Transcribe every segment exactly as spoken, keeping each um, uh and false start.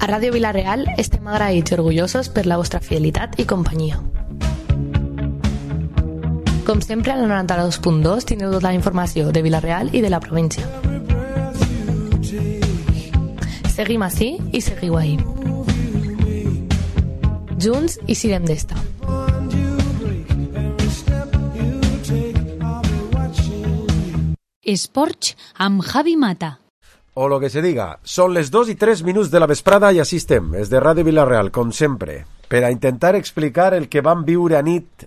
Ràdio Vila-real estem agraïts i orgullosos per la vostra fidelitat i companyia. Com sempre, al noranta-dos punt dos tindreu tota la informació de Vila-real i de la província. Seguim ací i seguiu ahí. Junts i sirem d'esta. Esports amb Javi Mata. O lo que se diga, són les dos i tres minuts de la vesprada i així estem, és de Ràdio Vila-real, com sempre, per a intentar explicar el que vam viure a nit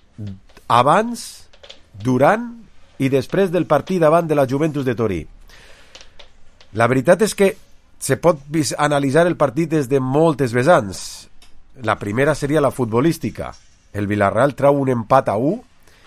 abans, durant i després del partit davant de la Juventus de Torí. La veritat és que se pot analitzar el partit des de moltes vessants. La primera seria la futbolística. El Vila-real trau un empat a u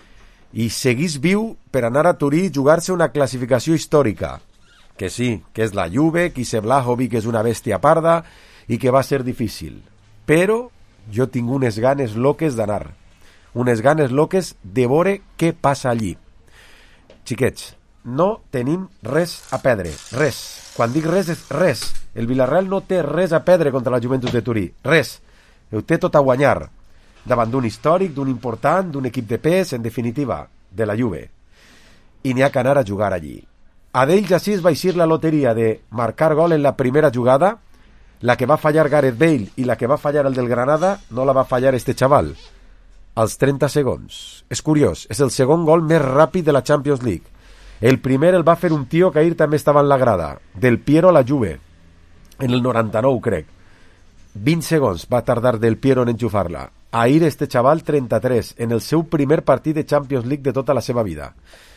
i seguís viu per anar a Torí i jugar-se una classificació històrica. Que sí, que és la Juve, que Ise Vlahovic és una bèstia parda i que va ser difícil. Però jo tinc unes ganes loques d'anar. Unes ganes loques de veure què passa allí. Xiquets, no tenim res a perdre, res. Quan dic res, és res. El Vila-real no té res a perdre contra la Juventus de Torí, res. Ho té tot a guanyar. Davant d'un històric, d'un important, d'un equip de pes, en definitiva, de la Juve. I n'hi ha que anar a jugar allí. A d'ells així va eixir la loteria de marcar gol en la primera jugada. La que va fallar Gareth Bale i la que va fallar el del Granada no la va fallar este xaval. Als trenta segons. És curiós, és el segon gol més ràpid de la Champions League. El primer el va fer un tio que ahir també estava en la grada, Del Piero a la Juve, en el noranta-nou, crec. vint segons va tardar Del Piero en enxufar-la. Ahir este xaval trenta-tres, en el seu primer partit de Champions League de tota la seva vida.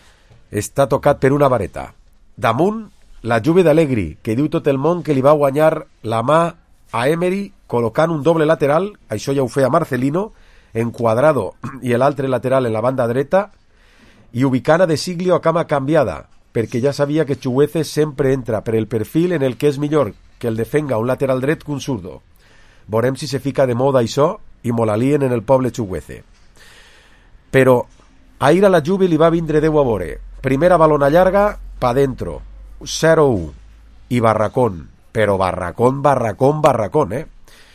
Està tocat per una vareta. Damunt, la Juve d'Allegri, que diu tot el món que li va guanyar la mà a Emery col·locant un doble lateral, això ja ho feia Marcelino, en Cuadrado i l'altre lateral en la banda dreta, i ubicant a De Siglio a cama canviada, perquè ja sabia que Chuguece sempre entra per el perfil en el que és millor que el defenga un lateral dret que un zurdo. Veurem si se fica de moda això i mo la lien en el poble Chuguece. Però ahir a la Juve li va vindre deu a veure. Primera balona llarga, pa dentro, zero u, i barracón, però barracón, barracón, barracón, eh?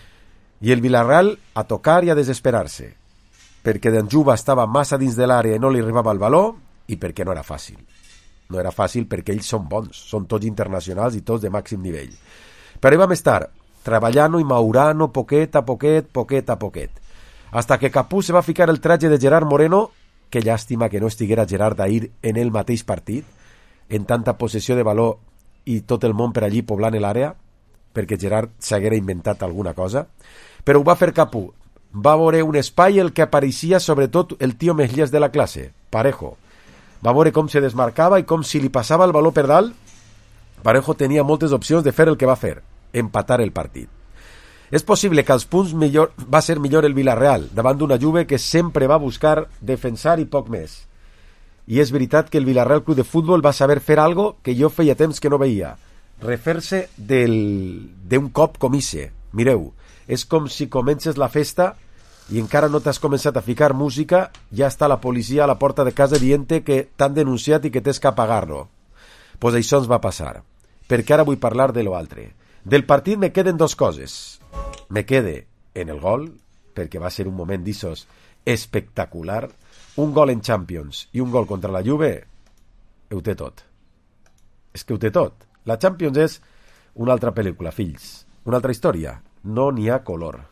I el Vila-real a tocar i a desesperar-se, perquè d'Anjuba estava massa dins de l'àrea i no li arribava el baló, i perquè no era fàcil. No era fàcil perquè ells són bons, són tots internacionals i tots de màxim nivell. Però hi vam estar, treballant i maurant poquet a poquet, poquet a poquet, hasta que Capú se va ficar el tratge de Gerard Moreno. Que llàstima que no estiguera Gerard ahir en el mateix partit, en tanta possessió de valor i tot el món per allí poblant l'àrea, perquè Gerard s'haguera inventat alguna cosa, però ho va fer Capú. Va veure un espai el que apareixia sobretot el tio més llest de la classe, Parejo. Va veure com se desmarcava i com si li passava el valor per dalt, Parejo tenia moltes opcions de fer el que va fer, empatar el partit. És possible que als punts millor, va ser millor el Vila-real, davant d'una Juve que sempre va buscar defensar i poc més. I és veritat que el Vila-real Club de Futbol va saber fer algo que jo feia temps que no veia, refer-se d'un cop com ise. Mireu, és com si comences la festa i encara no t'has començat a ficar música, ja està la policia a la porta de casa dient-te que t'han denunciat i que tens que apagar-lo. Pues això ens va passar, perquè ara vull parlar de lo altre. Del partit me queden dos coses. Me quede en el gol, perquè va ser un moment d'issos espectacular. Un gol en Champions i un gol contra la Juve, ho té tot. És que ho té tot. La Champions és una altra pel·lícula, fills. Una altra història. No n'hi ha color.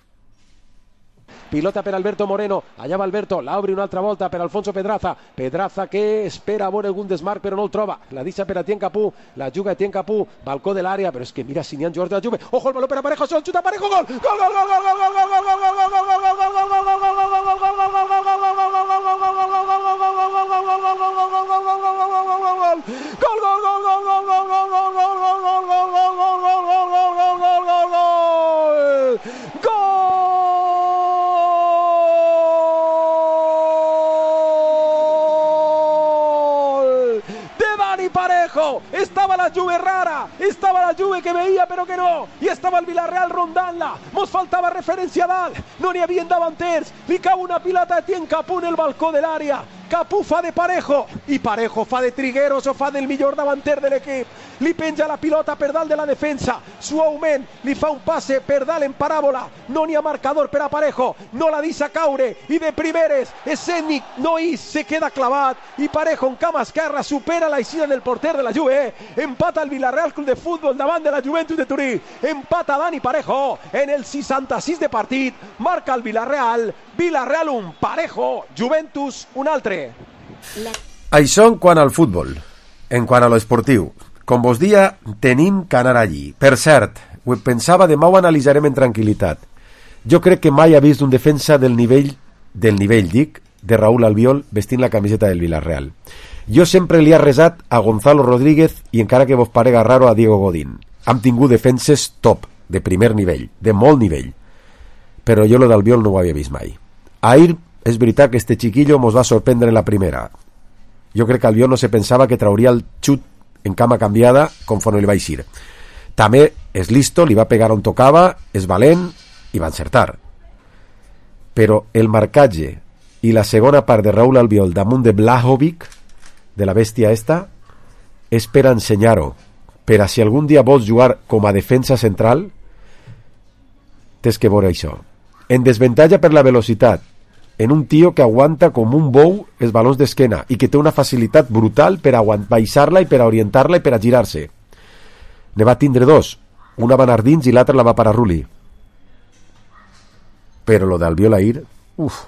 Pilota per Alberto Moreno, allà va Alberto, l'obre una altra volta per Alfonso Pedraza, Pedraza que espera a veure algun desmarc però no el troba, la deixa per Etienne Capú, la juga Etienne Capú, balcó de l'àrea, però és que mira si n'hi ha jugadors de la Juve, ojo el baló per a Parejo, sol xuta Parejo, gol, gol, gol, gol, gol, gol, gol, gol, gol, Parejo, estaba la Juve rara, estava la Juve que veia però que no, i estava el Vila-real rondant-la, mos faltava referència a dalt, no n'hi havia davanters, li cau una pilota a Etienne Capú en el balcó de l'àrea, Capú fa de Parejo, i Parejo fa de Trigueros o fa del millor davanter de l'equip. Li penja la pilota per dalt de la defensa, suaument li fa un passe per dalt en paràbola, no n'hi ha marcador per a Parejo, no la deixa caure, i de primeres Escènic no hi se queda clavat, i Parejo en cama esquerra supera l'eixida del porter de la Juve, empata el Villarreal Club de Futbol davant de la Juventus de Turí, empata Dani Parejo en el seixanta-sis de partit, marca el Villarreal, Villarreal un, Parejo, Juventus un altre. Això en quant al futbol, en quant a lo esportiu. Com vos dia, tenim que anar allí. Per cert, ho pensava, demà ho analitzarem en tranquil·litat. Jo crec que mai ha vist un defensa del nivell, del nivell, dic, de Raúl Albiol vestint la camiseta del Villarreal. Jo sempre li he resat a Gonzalo Rodríguez i encara que vos parega raro a Diego Godín. Hem tingut defenses top, de primer nivell, de molt nivell. Però jo lo d'Albiol no ho havia vist mai. Ahir és veritat que este chiquillo mos va sorprendre en la primera. Jo crec que Albiol no se pensava que trauria el xut en cama canviada conforme li va eixir. També és listo, li va pegar on tocava, és valent i va encertar. Però el marcatge i la segona part de Raúl Albiol damunt de Blajovic, de la bèstia esta, és per ensenyar-ho. Per a si algun dia vols jugar com a defensa central, tens que veure això. En desvantalla per la velocitat, en un tio que aguanta com un bou els balons d'esquena i que té una facilitat brutal per a baixar-la i per a orientar-la i per a girar-se. Ne va tindre dos, una va anar dins i l'altra la va parar Rulli. Però lo d'Albiol ahir, uf.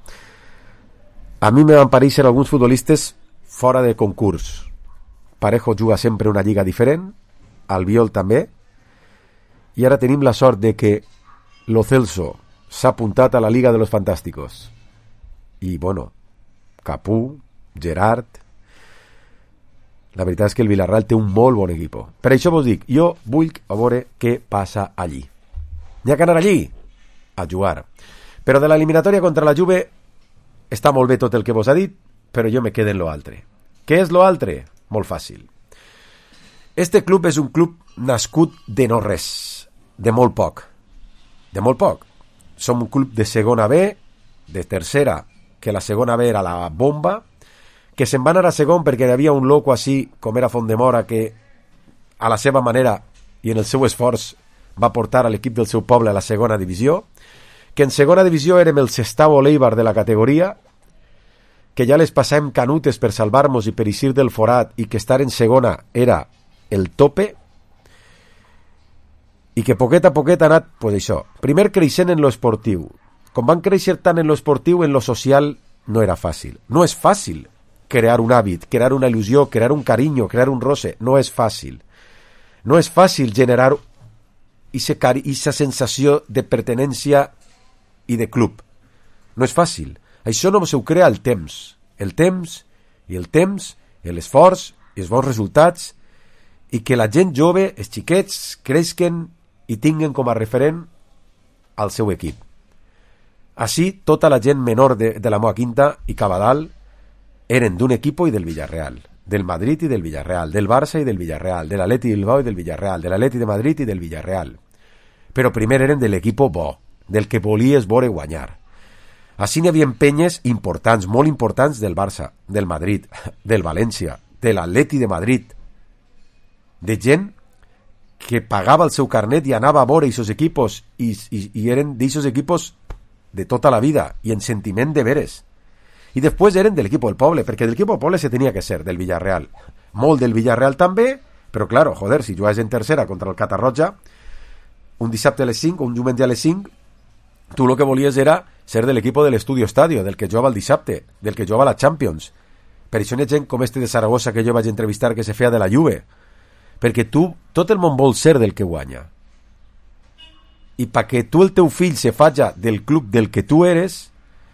A mi me van pareixer alguns futbolistes fora de concurs. Parejo juga sempre una lliga diferent, Albiol també, i ara tenim la sort de que Lo Celso s'ha apuntat a la Liga de los Fantásticos. I, bueno, Capú, Gerard... La veritat és que el Villarreal té un molt bon equip. Per això vos dic, jo vull a veure què passa allí. N'hi ha que anar allí a jugar. Però de l'eliminatòria contra la Juve està molt bé tot el que vos ha dit, però jo me quedo en lo altre. Què és lo altre? Molt fàcil. Este club és un club nascut de no res, de molt poc. De molt poc. Som un club de segona B, de tercera, que la segona B era la bomba, que se'n va anar a segon perquè hi havia un loco així, com era Fondemora, que a la seva manera i en el seu esforç va portar a l'equip del seu poble a la segona divisió, que en segona divisió érem el Sestao Leibar de la categoria, que ja les passàvem canutes per salvar-nos i per eixir del forat i que estar en segona era el tope, i que poquet a poquet ha anat, pues això, primer creixent en lo esportiu. Com van créixer tant en lo esportiu, en lo social no era fàcil. No és fàcil crear un hàbit, crear una il·lusió, crear un carinyo, crear un roce. No és fàcil. No és fàcil generar aquesta sensació de pertenència i de club. No és fàcil. Això no s'ho crea el temps. El temps i el temps, i l'esforç i els bons resultats, i que la gent jove, els xiquets, creixen i tinguen com a referent al seu equip. Així, tota la gent menor de, de la Moa Quinta i Cabadal eren d'un equip i del Villarreal, del Madrid i del Villarreal, del Barça i del Villarreal, de l'Atleti Bilbao i del Villarreal, de l'Atleti de Madrid i del Villarreal. Però primer eren de l'equip bo, del que volies veure guanyar. Així n'hi havia penyes importants, molt importants del Barça, del Madrid, del València, de l'Atleti de Madrid, de gent que pagava el seu carnet i anava a veure aquests equipos i, i, i eren d'aquests equipos de tota la vida i en sentiment de veres. I després eren de l'equip del poble, perquè del equip del poble se tenia que ser, del Villarreal. Molt del Villarreal també, però claro, joder, si jugaves en tercera contra el Catarroja, un dissabte a les cinc o un diumenge a les cinc, tu el que volies era ser de l'equip de l'Estudio Estadio, del que jugava el dissabte, del que jugava la Champions. Per això hi ha gent com este de Saragossa que jo vaig entrevistar que se feia de la Juve, perquè tu, tot el món vol ser del que guanya, i perquè tu el teu fill se faja del club del que tu eres,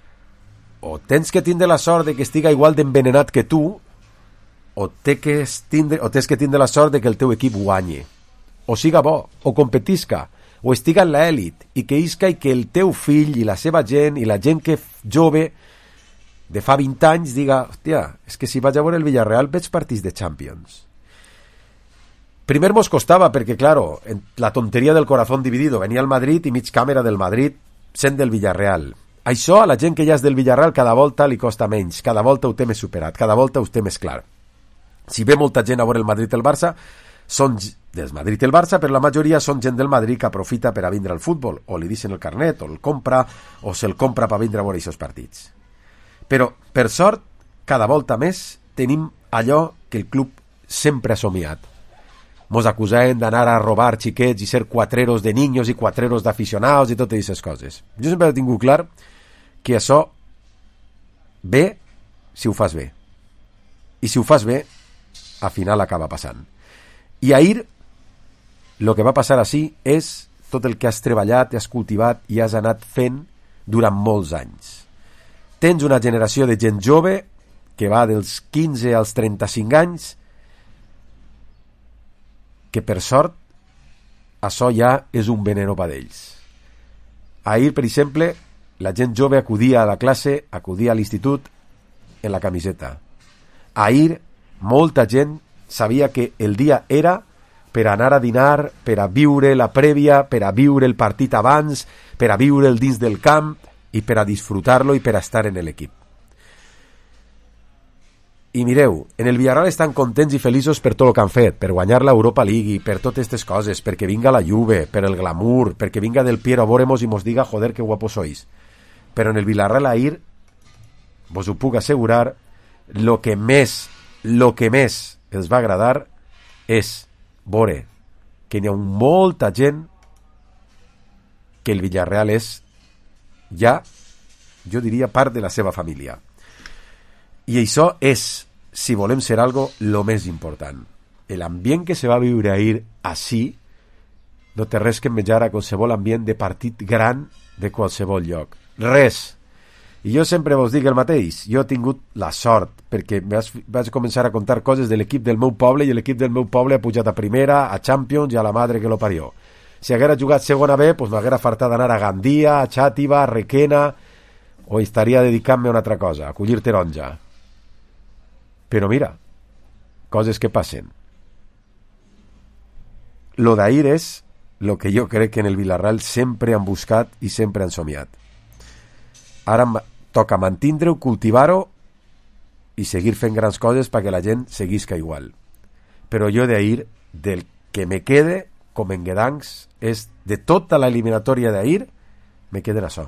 o tens que tindre la sort de que estiga igual d'envenenat que tu, o, té que tindre, o tens que tindre la sort de que el teu equip guanye, o siga bo, o competisca, o estiga en l'èlit, i que isca i que el teu fill i la seva gent i la gent que jove de fa vint anys diga, hòstia, és que si vaig a veure el Villarreal veig partits de Champions. Primer mos costava perquè, claro, la tonteria del corazón dividido, venia el Madrid i mig càmera del Madrid sent del Villarreal. això a la gent que ja és del Villarreal cada volta li costa menys, cada volta ho té més superat, cada volta ho té més clar. Si ve molta gent a veure el Madrid i el Barça, són del Madrid i el Barça, però la majoria són gent del Madrid que aprofita per a vindre al futbol, o li deixen el carnet, o el compra, o se'l compra per vindre a veure aquests partits. Però, per sort, cada volta més tenim allò que el club sempre ha somiat. Mos acusem d'anar a robar xiquets i ser cuatreros de niños i cuatreros d'aficionados i totes aquestes coses. Jo sempre he tingut clar que això ve si ho fas bé. I si ho fas bé, al final acaba passant. I ahir, el que va passar així és tot el que has treballat, has cultivat i has anat fent durant molts anys. Tens una generació de gent jove que va dels quinze als trenta-cinc anys que per sort això ja és un veneno per ells. Ahir, per exemple, la gent jove acudia a la classe, acudia a l'institut en la camiseta. Ahir, molta gent sabia que el dia era per anar a dinar, per a viure la prèvia, per a viure el partit abans, per a viure el dins del camp i per a disfrutar-lo i per a estar en l'equip. I mireu, en el Villarreal estan contents i feliços per tot el que han fet, per guanyar l'Europa League, per totes aquestes coses, perquè vinga la Juve, per el glamour, perquè vinga del Piero a veure-mos i mos diga, joder, que guapos sois. Però en el Villarreal ahir, vos ho puc assegurar, lo que més, lo que més els va agradar és veure que n'hi ha molta gent que el Villarreal és ja, jo diria, part de la seva família. I això és, si volem ser algo, lo més important. L'ambient que se va viure ahir així no té res que envejar a qualsevol ambient de partit gran de qualsevol lloc. Res. I jo sempre vos dic el mateix. Jo he tingut la sort, perquè vaig, vaig començar a contar coses de l'equip del meu poble i l'equip del meu poble ha pujat a primera, a Champions i a la madre que lo parió. Si haguera jugat segona B, pues m'haguera fartat d'anar a Gandia, a Xàtiva, a Requena, o estaria dedicant-me a una altra cosa, a collir taronja. Però mira, coses que passen. Lo d'ahir és lo que jo crec que en el Villarreal sempre han buscat i sempre han somiat. Ara toca mantindre-ho, cultivar-ho i seguir fent grans coses perquè la gent seguisca igual. Però jo d'ahir, del que me quede com en Guedancs, és de tota la eliminatòria d'ahir, me queden això.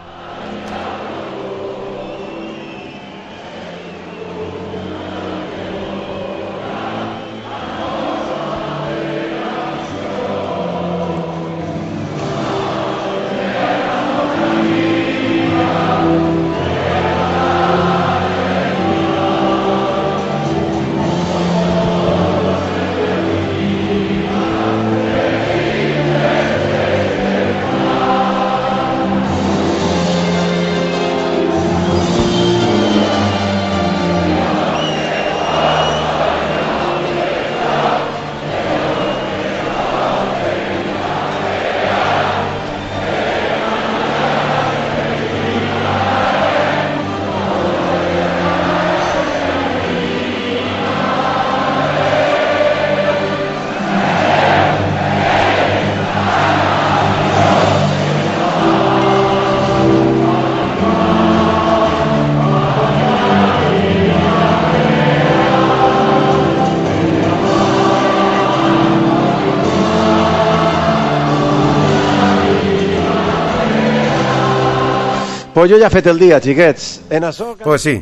Pues jo ja he fet el dia, xiquets. En això... Pues sí.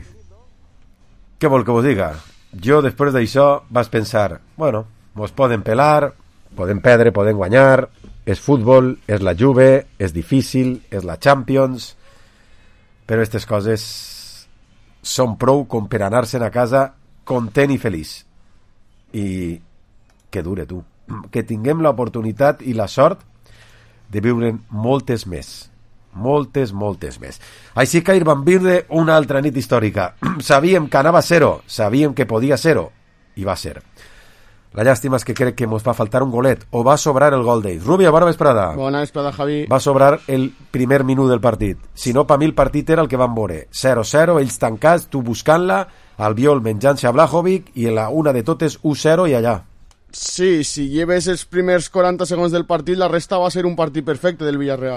Què vol que vos diga? Jo, després d'això, vaig pensar, bueno, mos poden pelar, podem perdre, podem guanyar, és futbol, és la Juve, és difícil, és la Champions, però aquestes coses són prou com per anar-se'n a casa content i feliç. I que dure, tu. Que tinguem l'oportunitat i la sort de viure moltes més. Moltes, moltes més. Així que ahir vam viure una altra nit històrica. Sabíem que anava a ser-ho, sabíem que podia ser-ho, i va ser. La llàstima és que crec que ens va faltar un golet, o va sobrar el gol d'ells. Rubio, bona vesprada. Bona vesprada, Javi. Va sobrar el primer minut del partit. Si no, per mi el partit era el que van veure. zero zero, ells tancats, tu buscant-la, Albiol menjant-se a Blajovic, i la una de totes u zero i allà. Sí, si lleves els primers quaranta segons del partit, la resta va ser un partit perfecte del Villarreal.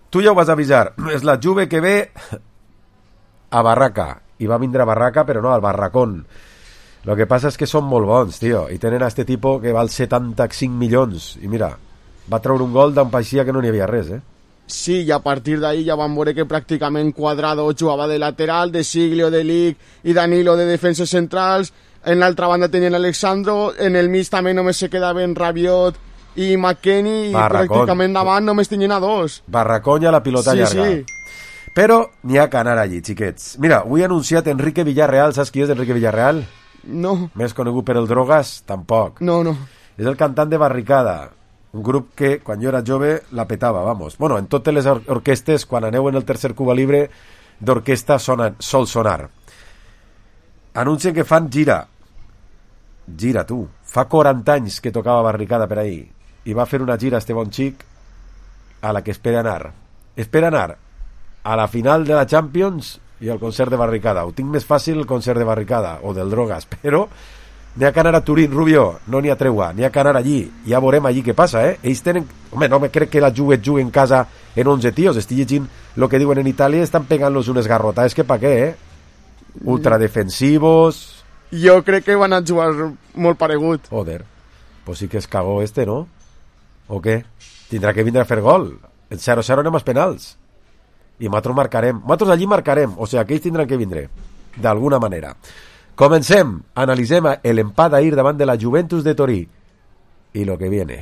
tu ja ho vas avisar, és la Juve que ve a Barraca, i va vindre a Barraca però no al Barracón. Lo que passa és que són molt bons, tio, i tenen a este tipo que val setanta-cinc milions, i mira, va treure un gol d'on paeixia que no n'hi havia res, eh? Sí, i a partir d'ahí ja van veure que pràcticament Cuadrado jugava de lateral, de Siglio, de Lig i Danilo de defenses centrals. En l'altra banda tenien Alexandro, en el mig també només se quedaven Rabiot i McKennie, i Barracón. pràcticament davant només tenien a dos. Barracón i a la pilota Sí, llarga. sí. Però n'hi ha que anar allí, xiquets. Mira, avui he anunciat Enrique Villarreal. Saps qui és Enrique Villarreal? No, Més conegut per el Drogas? Tampoc. no, no. És el cantant de Barricada, un grup que quan jo era jove la petava, vamos. Bueno, en totes les or orquestes, quan aneu en el tercer Cuba Libre d'orquesta sonen, sol sonar. Anuncien que fan gira. Gira, tu. Fa quaranta anys que tocava Barricada per ahí. I va fer una gira este bon xic a la que espera anar. Espera anar a la final de la Champions i al concert de Barricada. Ho tinc més fàcil el concert de Barricada o del Drogas, però n'hi ha que anar a Turín, Rubio, no n'hi ha treua, n'hi ha que anar allí, ja veurem allí què passa, eh? Ells tenen... Home, no me crec que la Juve jugui en casa en onze tios, estic llegint el que diuen en Itàlia, estan pegant-los unes garrotades que pa què, eh? Ultradefensivos... Jo crec que van a jugar molt paregut. Joder, pues sí que es cagó este, ¿no? ¿O què? Tindrà que vindre a fer gol. El zero zero anem als penals. I nosaltres marcarem. Nosaltres allí marcarem, o sigui que ells tindran que vindre, d'alguna manera. Comencem, analitzem l'empat d'ahir davant de la Juventus de Torí i lo que viene.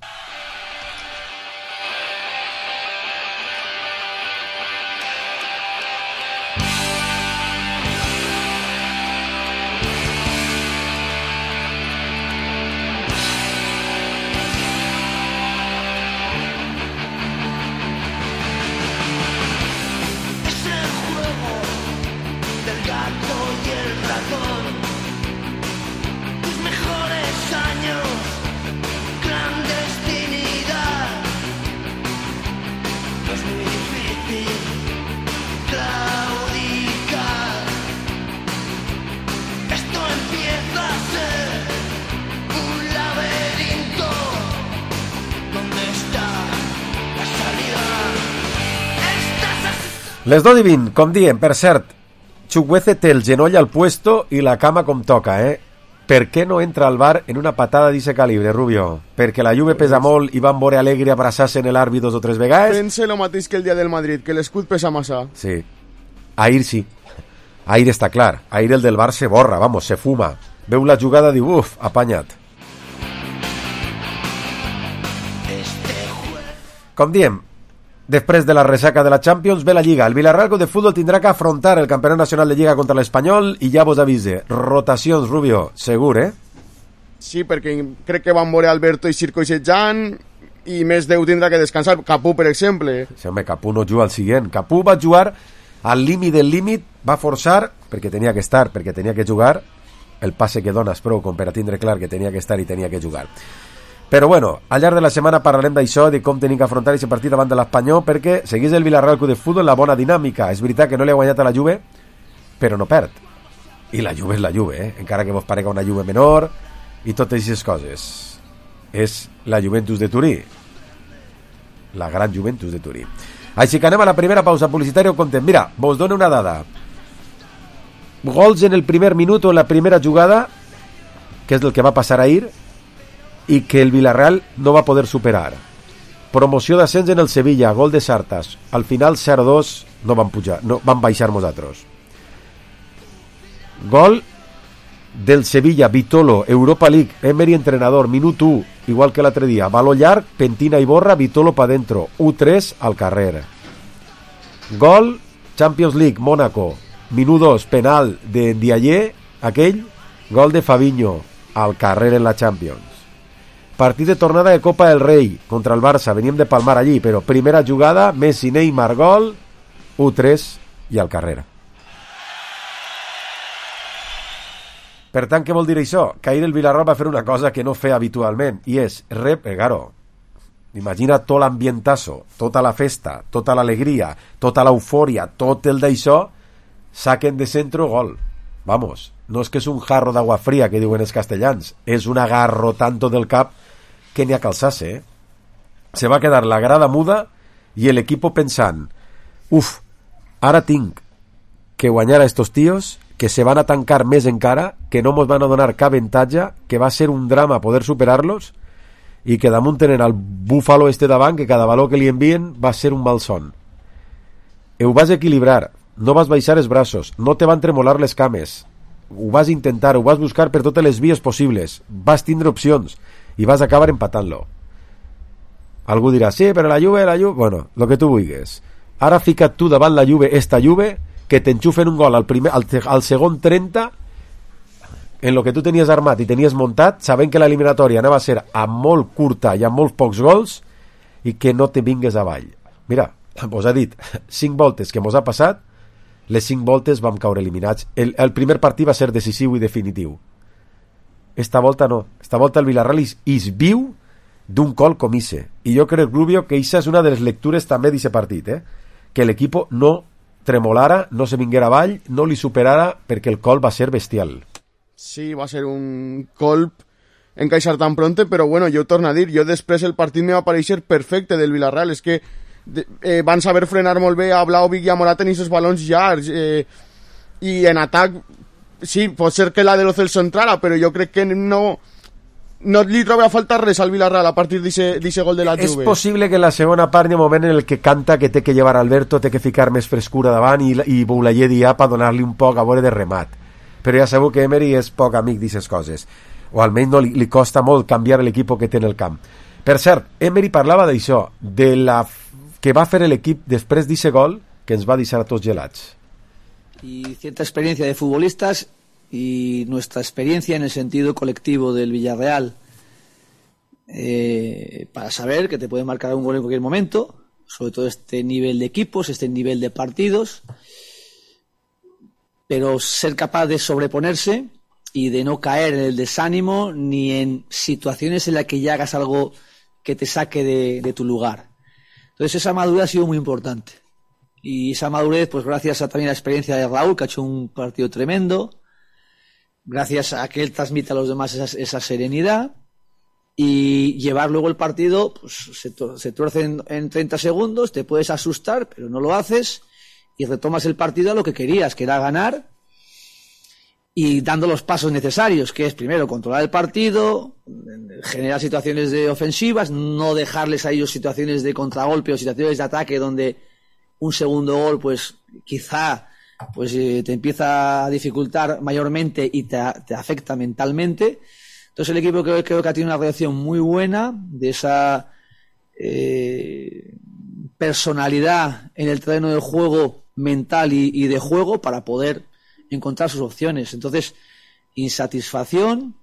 Les dos i vint, com diem, per cert, Chukwueze té el genoll al puesto i la cama com toca, eh? Per què no entra al bar en una patada d'ese calibre, Rubio? Perquè la Juve pesa molt i van veure Alegre abraçar-se en l'Arbi dos o tres vegades? Pense lo mateix que el dia del Madrid, que l'escut pesa massa. Sí. Ahir sí. Ahir està clar. Ahir el del bar se borra, vamos, se fuma. Veu la jugada i diu, uf, apanyat. Com diem, després de la resaca de la Champions ve la Lliga. El Villarreal Club de Fútbol tindrà que afrontar el Campionat Nacional de Lliga contra l'Espanyol i ja vos avise, rotacions, Rubio, segur, eh? Sí, perquè crec que van veure Alberto i Circo i Setjan i més deu tindrà que descansar. Capú, per exemple. Sí, home, Capú no juga al siguiente. Capú va jugar al límit del límit, va forçar, perquè tenia que estar, perquè tenia que jugar, el passe que dones prou com per a tindre clar que tenia que estar i tenia que jugar. Però bueno, al llarg de la setmana parlarem d'això, de com tenim que afrontar aquest partit davant de l'Espanyol, perquè seguís el Villarreal Club de Futbol en la bona dinàmica. És veritat que no li ha guanyat a la Juve, però no perd. I la Juve és la Juve, eh? Encara que vos parega una Juve menor i totes aquestes coses. És la Juventus de Turí. La gran Juventus de Turí. Així que anem a la primera pausa publicitària o contem. Mira, vos dono una dada. Gols en el primer minut o en la primera jugada, que és el que va passar ahir, i que el Villarreal no va poder superar. Promoció d'ascens en el Sevilla, gol de Sartas. Al final zero dos no van pujar, no van baixar nosaltres. Gol del Sevilla, Vitolo, Europa League, Emery entrenador, minut u, igual que l'altre dia. Baló llarg, Pentina i Borra, Vitolo pa dentro, u tres al carrer. Gol, Champions League, Mónaco, minut dos, penal de Ndiaye, aquell, gol de Fabinho, al carrer en la Champions. Partit de tornada de Copa del Rei contra el Barça, veníem de palmar allí, però primera jugada, Messi, Neymar, gol, u tres i al carrer. Per tant, què vol dir això? Que ahir el Villarreal va fer una cosa que no feia habitualment, i és, rep, claro, imagina tot l'ambientazo, tota la festa, tota l'alegria, tota l'eufòria, tot el d'això, saquen de centro, gol. Vamos, no és que és un jarro d'agua fria, que diuen els castellans, és un agarro tanto del cap que n'hi ha calçar-se, eh? Se va quedar la grada muda i l'equip pensant, uf, ara tinc que guanyar a estos tíos, que se van a tancar més encara, que no mos van a donar cap avantatge, que va ser un drama poder superar-los, i que damunt tenen el búfalo este davant, que cada valor que li envien va ser un malson. Ho vas equilibrar, no vas baixar els braços, no te van tremolar les cames, ho vas intentar, ho vas buscar per totes les vies possibles, vas tindre opcions, i vas acabar empatant-lo. Algú dirà, sí, però la Juve, la Juve... Bueno, lo que tu vulguis. Ara fica't tu davant la Juve, esta Juve, que t'enxufen un gol al, primer, al, al segon trenta, en lo que tu tenies armat i tenies muntat, sabent que l'eliminatòria anava a ser a molt curta i a molts pocs gols, i que no te vingues avall. Mira, vos ha dit, cinc voltes que mos ha passat, les cinc voltes vam caure eliminats. El, el primer partit va ser decisiu i definitiu. Esta volta no. Esta volta el Villarreal is, is viu d'un col com ise. I jo crec, Rubio, que esa és una de les lectures també d'aquest partit, eh? Que l'equip no tremolara, no se vinguera avall, no li superara, perquè el col va ser bestial. Sí, va ser un colp encaixar tan pronte, però bueno, jo torno a dir, jo després el partit me va pareixer perfecte del Villarreal, és que de, eh, van saber frenar molt bé a Vlahovic i a Morata en aquests balons llargs, eh, i en atac, sí, pot ser que la de l'Ocel s'entrara, però jo crec que no... no li troba a faltar res al Villarreal a partir d'aquest gol de la Juve. És possible que en la segona part hi ha un moment en el que canta que té que llevar Alberto, té que ficar més frescura davant i, i Boulaye dia per donar-li un poc a veure de remat. Però ja sabeu que Emery és poc amic d'aquestes coses, o almenys no li, li costa molt canviar l'equip que té en el camp. Per cert, Emery parlava d'això, de la que va fer l'equip després d'aquest gol que ens va deixar a tots gelats. Y cierta experiencia de futbolistas y nuestra experiencia en el sentido colectivo del Villarreal, eh, para saber que te puede marcar un gol en cualquier momento, sobre todo este nivel de equipos, este nivel de partidos, pero ser capaz de sobreponerse y de no caer en el desánimo ni en situaciones en las que ya hagas algo que te saque de, de tu lugar. Entonces esa madurez ha sido muy importante, y esa madurez pues gracias a también a la experiencia de Raúl, que ha hecho un partido tremendo, gracias a que él transmite a los demás esa, esa serenidad, y llevar luego el partido, pues se, se tuerce en, en treinta segundos, te puedes asustar, pero no lo haces, y retomas el partido a lo que querías, que era ganar, y dando los pasos necesarios, que es primero controlar el partido, generar situaciones de ofensivas, no dejarles a ellos situaciones de contragolpe o situaciones de ataque donde un segundo gol, pues quizá pues eh, te empieza a dificultar mayormente y te, te afecta mentalmente. Entonces el equipo creo, creo que ha tenido una reacción muy buena de esa eh, personalidad en el terreno de juego mental y, y de juego para poder encontrar sus opciones. Entonces, insatisfacción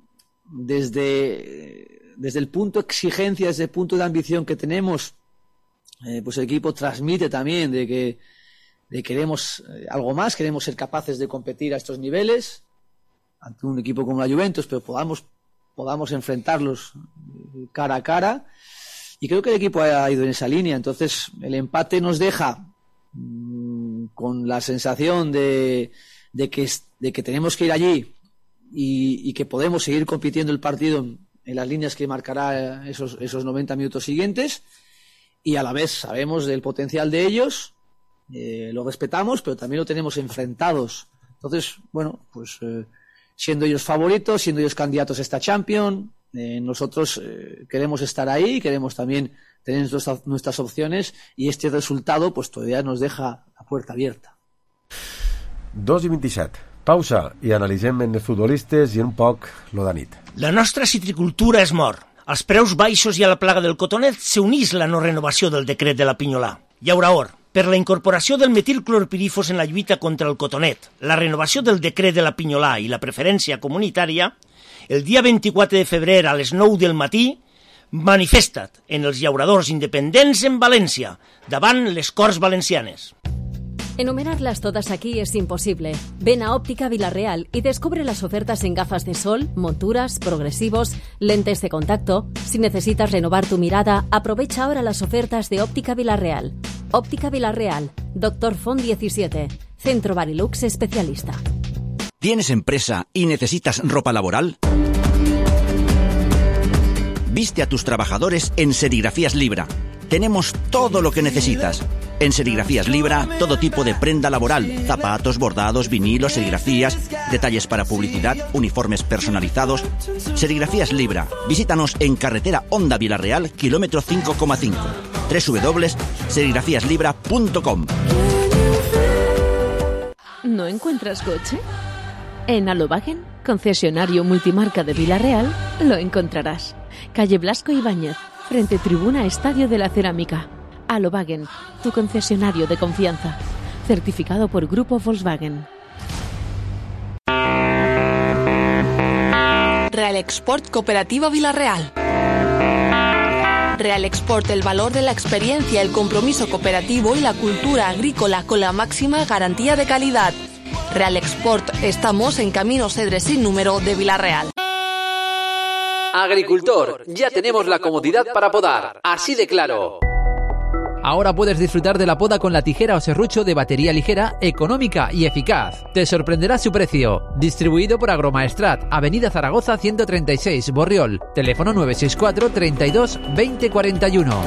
desde, desde el punto de exigencia, desde el punto de ambición que tenemos, eh, pues el equipo transmite también de que de queremos eh, algo más, queremos ser capaces de competir a estos niveles ante un equipo como la Juventus, pero podamos, podamos enfrentarlos cara a cara, y creo que el equipo ha ido en esa línea. Entonces el empate nos deja mmm, con la sensación de, de, que, de que tenemos que ir allí y, y que podemos seguir compitiendo el partido en, en las líneas que marcará esos, esos noventa minutos siguientes, y a la vez sabemos del potencial de ellos. Eh, lo respetamos, pero también lo tenemos enfrentados. Entonces, bueno, pues eh, siendo ellos favoritos, siendo ellos candidatos a esta Champions, eh, nosotros eh, queremos estar ahí, queremos también tener nuestras, nuestras opciones, y este resultado pues todavía nos deja la puerta abierta. dos i vint-i-set. Pausa i analitzem en els futbolistes i un poc lo de nit. La nostra citricultura és mort. Als preus baixos i a la plaga del cotonet s'unís la no renovació del decret de la Pinyolà. Hi haurà or per la incorporació del metilclorpirifos en la lluita contra el cotonet, la renovació del decret de la Pinyolà i la preferència comunitària. El dia vint-i-quatre de febrer a les nou del matí, manifesta't en els llauradors independents en València, davant les Corts Valencianes. Enumerarlas todas aquí es imposible. Ven a Óptica Villarreal y descubre las ofertas en gafas de sol, monturas, progresivos, lentes de contacto. Si necesitas renovar tu mirada, aprovecha ahora las ofertas de Óptica Villarreal. Óptica Villarreal, Doctor Font diecisiete, Centro Barilux especialista. ¿Tienes empresa y necesitas ropa laboral? Viste a tus trabajadores en Serigrafías Libra. tenemos todo lo que necesitas. En Serigrafías Libra, todo tipo de prenda laboral, zapatos, bordados, vinilos, serigrafías, detalles para publicidad, uniformes personalizados. Serigrafías Libra, visítanos en carretera Honda Vilarreal, kilómetro cinco coma cinco. doble u doble u doble u punto serigrafías libra punto com. ¿No encuentras coche? En Alobagen, concesionario multimarca de Vilarreal, lo encontrarás. Calle Blasco Ibáñez, frente tribuna Estadio de la Cerámica. Alobagen, tu concesionario de confianza. Certificado por Grupo Volkswagen. Real Export Cooperativa Vilarreal. Real Export, el valor de la experiencia, el compromiso cooperativo y la cultura agrícola con la máxima garantía de calidad. Real Export, estamos en Camino Cedre sin número de Vilarreal. Agricultor, ya tenemos la comodidad para podar, así de claro. Ahora puedes disfrutar de la poda con la tijera o serrucho de batería ligera, económica y eficaz. Te sorprenderá su precio. Distribuido por Agromaestrat, Avenida Zaragoza ciento treinta y seis, Borriol. Teléfono nueve seis cuatro, treinta y dos, veinte cuarenta y uno.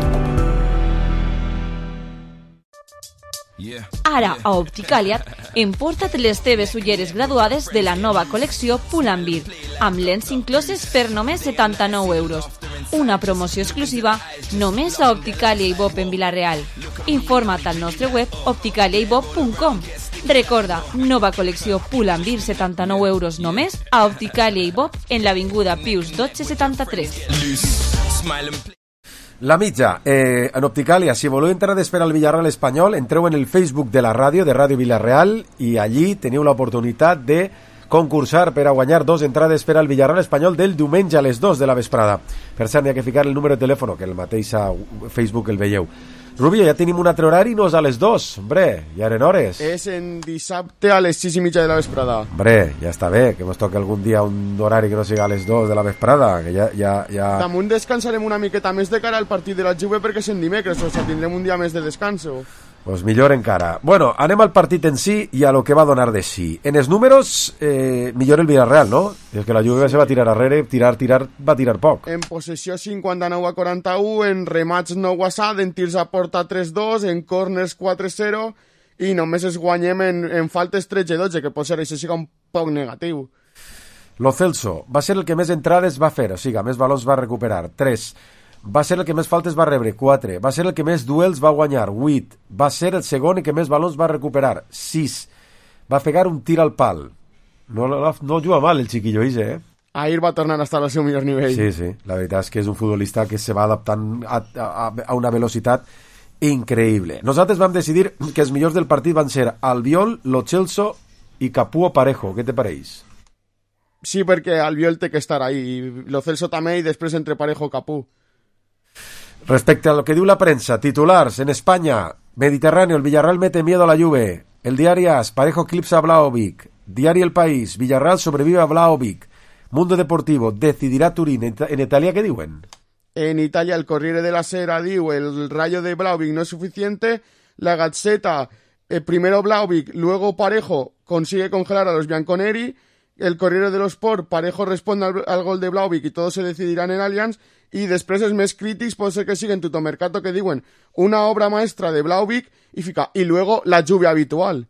Ara, a Opticàlia, emporta't les teves ulleres graduades de la nova col·lecció Pull&Bear, amb lents incloses per només setanta-nou euros. Una promoció exclusiva només a Opticàlia i Bob en Vilareal. Informa't al nostre web opticàlia i bob punt com. Recorda, nova col·lecció Pull&Bear, setanta-nou euros només a Opticàlia i Bob en l'avinguda Pius dotze setanta-tres. La mitja, eh, en Opticàlia, si voleu entrades per al Villarreal espanyol, entreu en el Facebook de la ràdio, de Ràdio Vilareal, i allí teniu l'oportunitat de concursar per a guanyar dos entrades per al Villarreal espanyol del diumenge a les dos de la vesprada. Per cert, n'hi ha que ficar el número de telèfon, que el mateix a Facebook el veieu. Rubio, ja tenim un altre horari, no és a les dos, hombre, ja eren hores. És en dissabte a les sis i mitja de la vesprada. Hombre, ja està bé, que ens toca algun dia un horari que no siga a les dos de la vesprada, que ja... ja, ja... Damunt descansarem una miqueta més de cara al partit de la Juve perquè és en dimecres, o sigui, tindrem un dia més de descanso. Pues millor encara. Bueno, anem al partit en si i a lo que va donar de si. En els números, eh, millor el Villarreal, no? És que la Juve se va tirar arrere, tirar, tirar, va tirar poc. En possessió cinquanta-nou a quaranta-u, en remats nou a set, en tirs a porta tres dos, en corners quatre zero, i només es guanyem en, en faltes tretze dotze, que pot ser això siga un poc negatiu. Lo Celso va ser el que més entrades va fer, o sigui, més balons va recuperar, tres. Va ser el que més faltes va rebre, quatre. Va ser el que més duels va guanyar, vuit. Va ser el segon que més balons va recuperar, sis. Va pegar un tir al pal. No, no, no juga mal el xiquillo ese, eh? Ahir va tornar a estar al seu millor nivell. Sí, sí. La veritat és que és un futbolista que se va adaptant a, a, a una velocitat increïble. Nosaltres vam decidir que els millors del partit van ser Albiol, Lo Celso i Capú o Parejo. Què te pareix? Sí, perquè Albiol té que estar ahí. Lo Celso també i després entre Parejo o Capú. Respecte a lo que diu la prensa, titulars en España, Mediterráneo, el Villarreal mete miedo a la Juve, el diari AS, Parejo eclipsa a Vlahovic, diari El País, Villarreal sobrevive a Vlahovic, Mundo Deportivo, decidirá Turín, en Italia, ¿qué diuen? En Italia, el Corriere della Sera diu, el rayo de Vlahovic no es suficiente, la Gazzetta, eh, primero Vlahovic, luego Parejo consigue congelar a los bianconeri, el Corriere dello Sport, Parejo responde al, al gol de Vlahovic y todos se decidirán en Allianz, i després els més crítics pot ser que siguen Tutomercato, que diuen una obra maestra de Vlahovic i fica, y luego la lluvia habitual.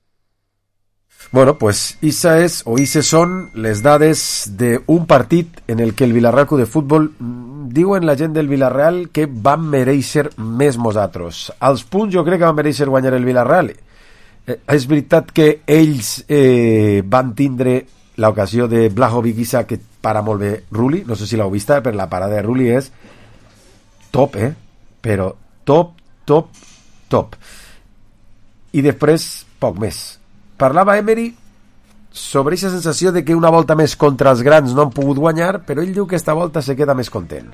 Bueno, pues esa es, o ises són les dades d'un partit en el que el Villarreal Club de Futbol, diuen la gent del Villarreal que van mereixer més nosaltres. Als punts jo crec que van mereixer guanyar el Villarreal. Eh, és veritat que ells eh, van tindre l'ocasió de Vlahovic Isa, que para molt bé Rulli, no sé si l'heu vista, però la parada de Rulli és top, eh? Però top, top, top. I després, poc més. Parlava Emery sobre aquesta sensació de que una volta més contra els grans no han pogut guanyar, però ell diu que esta volta se queda més content.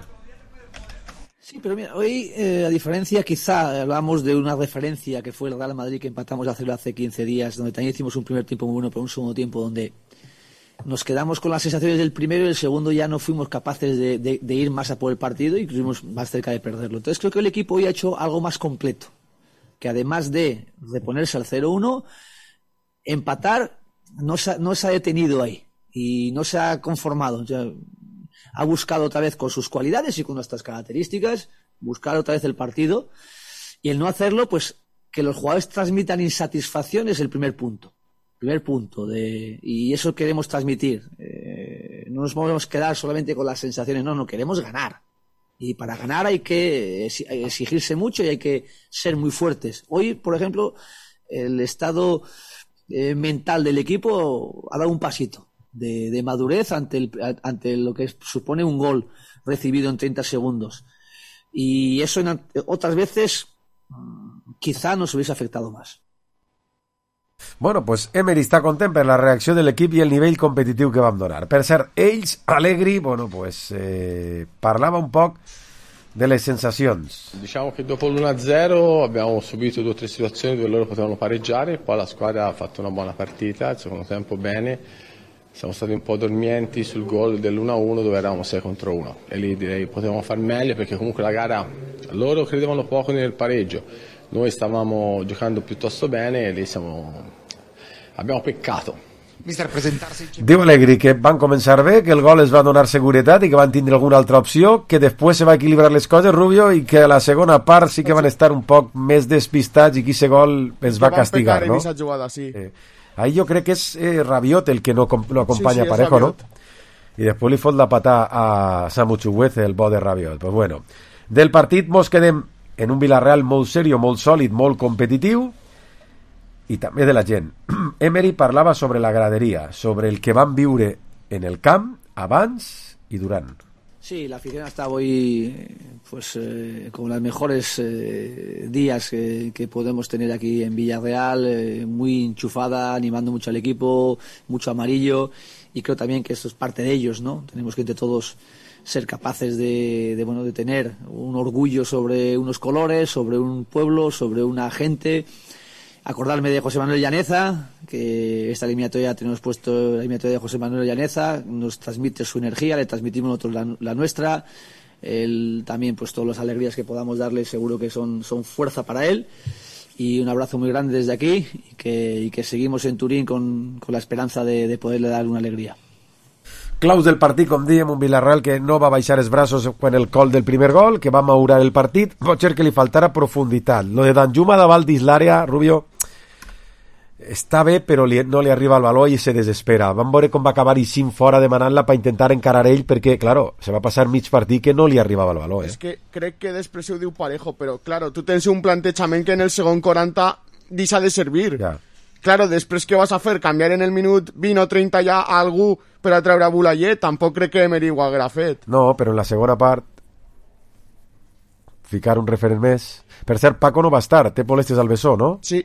Sí, pero mira, hoy, eh, a diferencia, quizá hablamos de una referencia que fue el Real Madrid que empatamos a cero hace quince días, donde también hicimos un primer tiempo muy bueno, pero un segundo tiempo donde nos quedamos con las sensaciones del primero y el segundo ya no fuimos capaces de, de, de ir más a por el partido y estuvimos más cerca de perderlo. Entonces creo que el equipo hoy ha hecho algo más completo, que además de reponerse al cero uno, empatar no se, ha, no se ha detenido ahí y no se ha conformado. O sea, ha buscado otra vez con sus cualidades y con nuestras características buscar otra vez el partido, y el no hacerlo, pues que los jugadores transmitan insatisfacción es el primer punto. Primer punto, de, y eso queremos transmitir. Eh, no nos podemos quedar solamente con las sensaciones, no, no, queremos ganar. Y para ganar hay que exigirse mucho y hay que ser muy fuertes. Hoy, por ejemplo, el estado eh, mental del equipo ha dado un pasito de, de madurez ante, el, ante lo que supone un gol recibido en treinta segundos. Y eso en, otras veces quizá nos hubiese afectado más. Bueno, pues Emery està content per la reacció de l'equip i el nivell competitiu que vam donar. Per cert, ells, Allegri, bueno, pues eh, parlava un poc de le sensacions. Diciamo che dopo l'uno a zero abbiamo subito due o tre situazioni dove loro potevano pareggiare, poi la squadra ha fatto una buona partita, il secondo tempo bene, siamo stati un po' dormienti sul gol dell'uno a uno dove eravamo sei contro uno e lì direi potevamo far meglio perché comunque la gara loro credevano poco nel pareggio. Noi stavamo giocando piuttosto bene e lì siamo... abbiamo peccato. Diu Allegri que van començar bé, que el gol es va donar seguretat i que van tindre alguna altra opció, que després se va equilibrar les coses, Rubio, i que a la segona part sí que van estar un poc més despistats i que aquest gol es va castigar, no? Jugada, sí. Eh, ahí jo crec que és eh, Rabiot el que no, no acompanya sí, sí, Parejo, no? I després li fot la patà a Samu Chukwueze, el bo de Rabiot. Pues bueno, del partit mos quedem en un Villarreal molt serio, molt sòlid, molt competitiu, i també de la gent. Emery parlava sobre la graderia, sobre el que van viure en el camp abans i durant. Sí, la afición está hoy pues eh, con los mejores eh, días que, que podemos tener aquí en Villarreal, eh, muy enchufada, animando mucho al equipo, mucho amarillo, y creo también que esto es parte de ellos, ¿no? Tenemos que entre todos ser capaces de, de, bueno, de tener un orgullo sobre unos colores, sobre un pueblo, sobre una gente. Acordarme de José Manuel Llaneza, que esta eliminatoria tenemos puesto la eliminatoria de José Manuel Llaneza, nos transmite su energía, le transmitimos nosotros la, la nuestra. Él también, pues todas las alegrías que podamos darle seguro que son, son fuerza para él. Y un abrazo muy grande desde aquí y que, y que seguimos en Turín con, con la esperanza de, de poderle dar una alegría. Claus del partit, com dèiem, un Villarreal que no va baixar els braços quan el gol del primer gol, que va maurar el partit, potser que li faltara profunditat. Lo de Danjuma davant dins l'àrea, Rubio, està bé, però li, no li arriba el valor i se desespera. Vam veure com va acabar Ixín fora demanant-la per intentar encarar ell, perquè, claro, se va passar mig partit que no li arribava el valor. Eh? És que crec que després ho diu Parejo, però, claro, tu tens un plantejament que en el segon quaranta deixa de servir. Ja. Claro, després què vas a fer? Canviar en el minut vint o trenta ja a algú per a treure a Boulaye? Tampoc crec que Emery ho haguera fet. No, però en la segona part ficar un referent més. Per cert, Paco no va estar, té molèsties al bessó, no? Sí.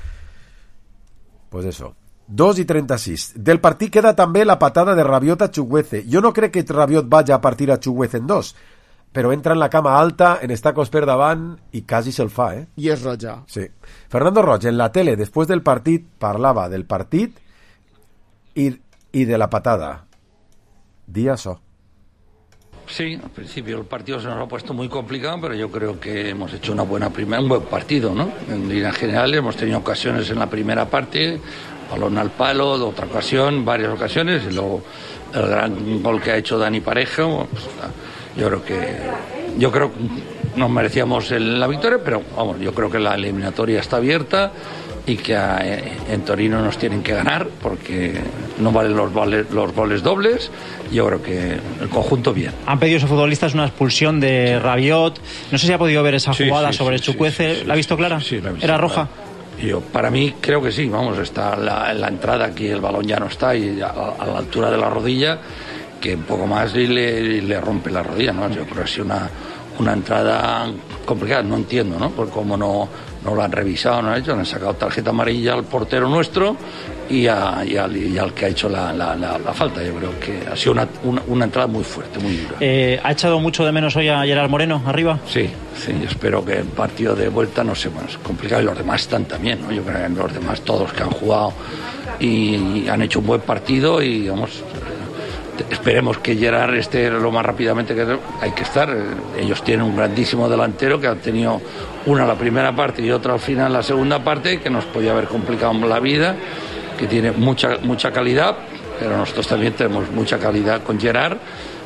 Pues eso. dos i trenta-sis. Del partit queda també la patada de Rabiot a Chukwueze. Jo no crec que Rabiot vaya a partir a Chukwueze en dos, però entra en la cama alta, en tacos per davant i quasi se'l fa, eh? I és roja. Sí. Fernando Roig, en la tele, després del partit, parlava del partit i, i de la patada. Di això. Sí, al principio el partido se nos ha puesto muy complicado, pero yo creo que hemos hecho una buena primera, un buen partido, ¿no? En líneas generales hemos tenido ocasiones en la primera parte, balón al palo, de otra ocasión, varias ocasiones, y luego el gran gol que ha hecho Dani Parejo, pues, yo creo que yo creo que nos merecíamos el, la victoria, pero vamos, yo creo que la eliminatoria está abierta y que a, en Torino nos tienen que ganar porque no valen los, vale, los goles dobles. Yo creo que el conjunto bien. Han pedido a sus futbolistas una expulsión de Rabiot. No sé si ha podido ver esa jugada sí, sí, sobre sí, Chukwueze. Sí, sí, ¿la ha visto clara? Sí, la he visto. ¿Era roja? Yo, para mí creo que sí, vamos, está la, la entrada aquí, el balón ya no está y a, a la altura de la rodilla, que un poco más y le, le rompe la rodilla, ¿no? Yo creo que ha sido una, una entrada complicada, no entiendo, ¿no? Por cómo no, no lo han revisado, no han hecho, le han sacado tarjeta amarilla al portero nuestro y, a, y, al, y al que ha hecho la, la, la, la falta. Yo creo que ha sido una, una, una entrada muy fuerte, muy dura. Eh, ¿Ha echado mucho de menos hoy a Gerard Moreno arriba? Sí, sí, espero que el partido de vuelta no sea más complicado y los demás están también, ¿no? Yo creo que los demás, todos que han jugado y, y han hecho un buen partido y vamos... Esperemos que Gerard esté lo más rápidamente que hay que estar. Ellos tienen un grandísimo delantero que han tenido una la primera parte y otra al final la segunda parte, que nos podía haber complicado la vida, que tiene mucha mucha calidad, pero nosotros también tenemos mucha calidad con Gerard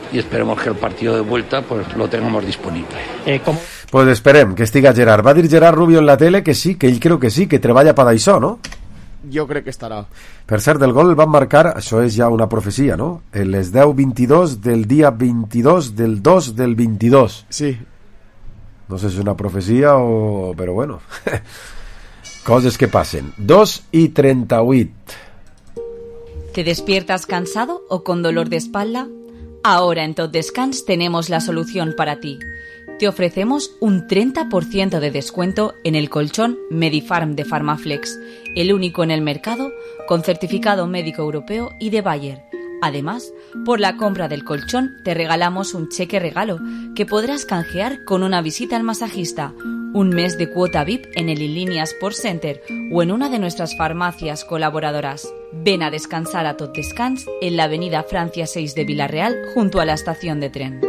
y esperemos que el partido de vuelta pues lo tengamos disponible. Eh, ¿cómo? Pues esperem que estiga Gerard. Va dir Gerard Rubio en la tele que sí, que ell creu que sí, que treballa per això, no? Jo crec que estarà. Per cert, el gol el van marcar, això és ja una profecia, no? En les deu vint-i-dos del dia vint-i-dos del dos del vint-i-dos. Sí. No sé si és una profecia o... però bueno. Coses que passen. dos i trenta-vuit. ¿Te despiertas cansado o con dolor de espalda? Ahora en Tot Descans tenemos la solución para ti. Te ofrecemos un treinta por ciento de descuento en el colchón Medifarm de Pharmaflex, el único en el mercado con certificado médico europeo y de Bayer. Además, por la compra del colchón te regalamos un cheque regalo que podrás canjear con una visita al masajista, un mes de cuota V I P en el Inlínea Sports Center o en una de nuestras farmacias colaboradoras. Ven a descansar a Tot Descans en la avenida Francia seis de Villarreal junto a la estación de tren.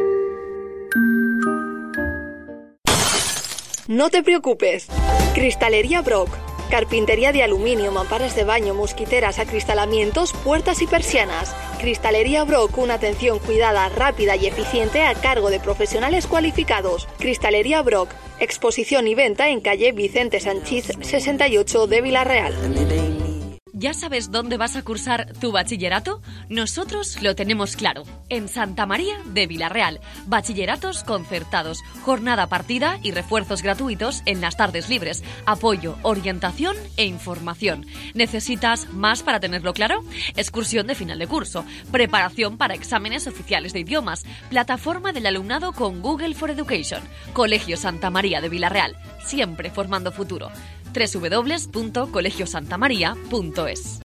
No te preocupes. Cristalería Brock. Carpintería de aluminio, mamparas de baño, mosquiteras, acristalamientos, puertas y persianas. Cristalería Brock, una atención cuidada, rápida y eficiente a cargo de profesionales cualificados. Cristalería Brock, exposición y venta en calle Vicente Sanchís sesenta y ocho de Villarreal. ¿Ya sabes dónde vas a cursar tu bachillerato? Nosotros lo tenemos claro. En Santa María de Villarreal. Bachilleratos concertados, jornada partida y refuerzos gratuitos en las tardes libres. Apoyo, orientación e información. ¿Necesitas más para tenerlo claro? Excursión de final de curso, preparación para exámenes oficiales de idiomas, plataforma del alumnado con Google for Education. Colegio Santa María de Villarreal, siempre formando futuro. doble u doble u doble u punto colegio santa maria punto es.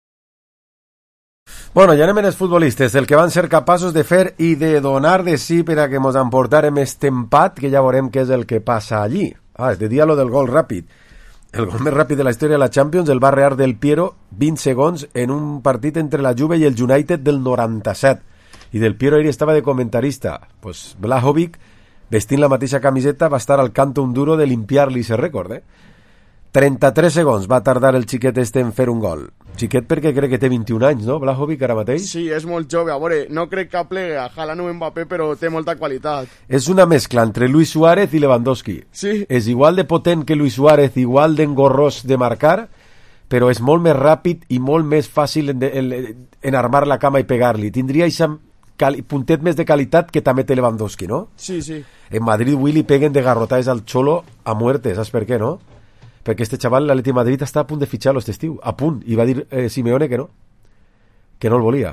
Bueno, ja anem en els futbolistes, el que van ser capaços de fer i de donar de sí per a que mos emportàrem este empat, que ja veurem què és el que passa allí. Ah, es deia lo del gol ràpid. El gol més ràpid de la història de la Champions el va rear del Piero vint segons en un partit entre la Juve i el United del noranta-set. I del Piero ahir estava de comentarista. Pues Vlahovic, vestint la mateixa camiseta, va estar al canto un duro de limpiar-li ese rècord, eh? trenta-tres segons va tardar el xiquet este en fer un gol. Xiquet perquè crec que té vint-i-un anys, no, Vlahovic, ara mateix? Sí, és molt jove. A veure, no crec que aplegue a Haaland o Mbappé, però té molta qualitat. És una mescla entre Luis Suárez i Lewandowski. Sí. És igual de potent que Luis Suárez, igual d'engorrós de marcar, però és molt més ràpid i molt més fàcil en, de, en, en armar la cama i pegar-li. Tindria aquest puntet més de qualitat que també té Lewandowski, no? Sí, sí. En Madrid avui li peguen de garrotades al Cholo a muerte, saps per què, no? Perquè este xaval, l'Atleti de Madrid, està a punt de fitxar-lo este estiu, a punt, i va dir eh, Simeone que no, que no el volia.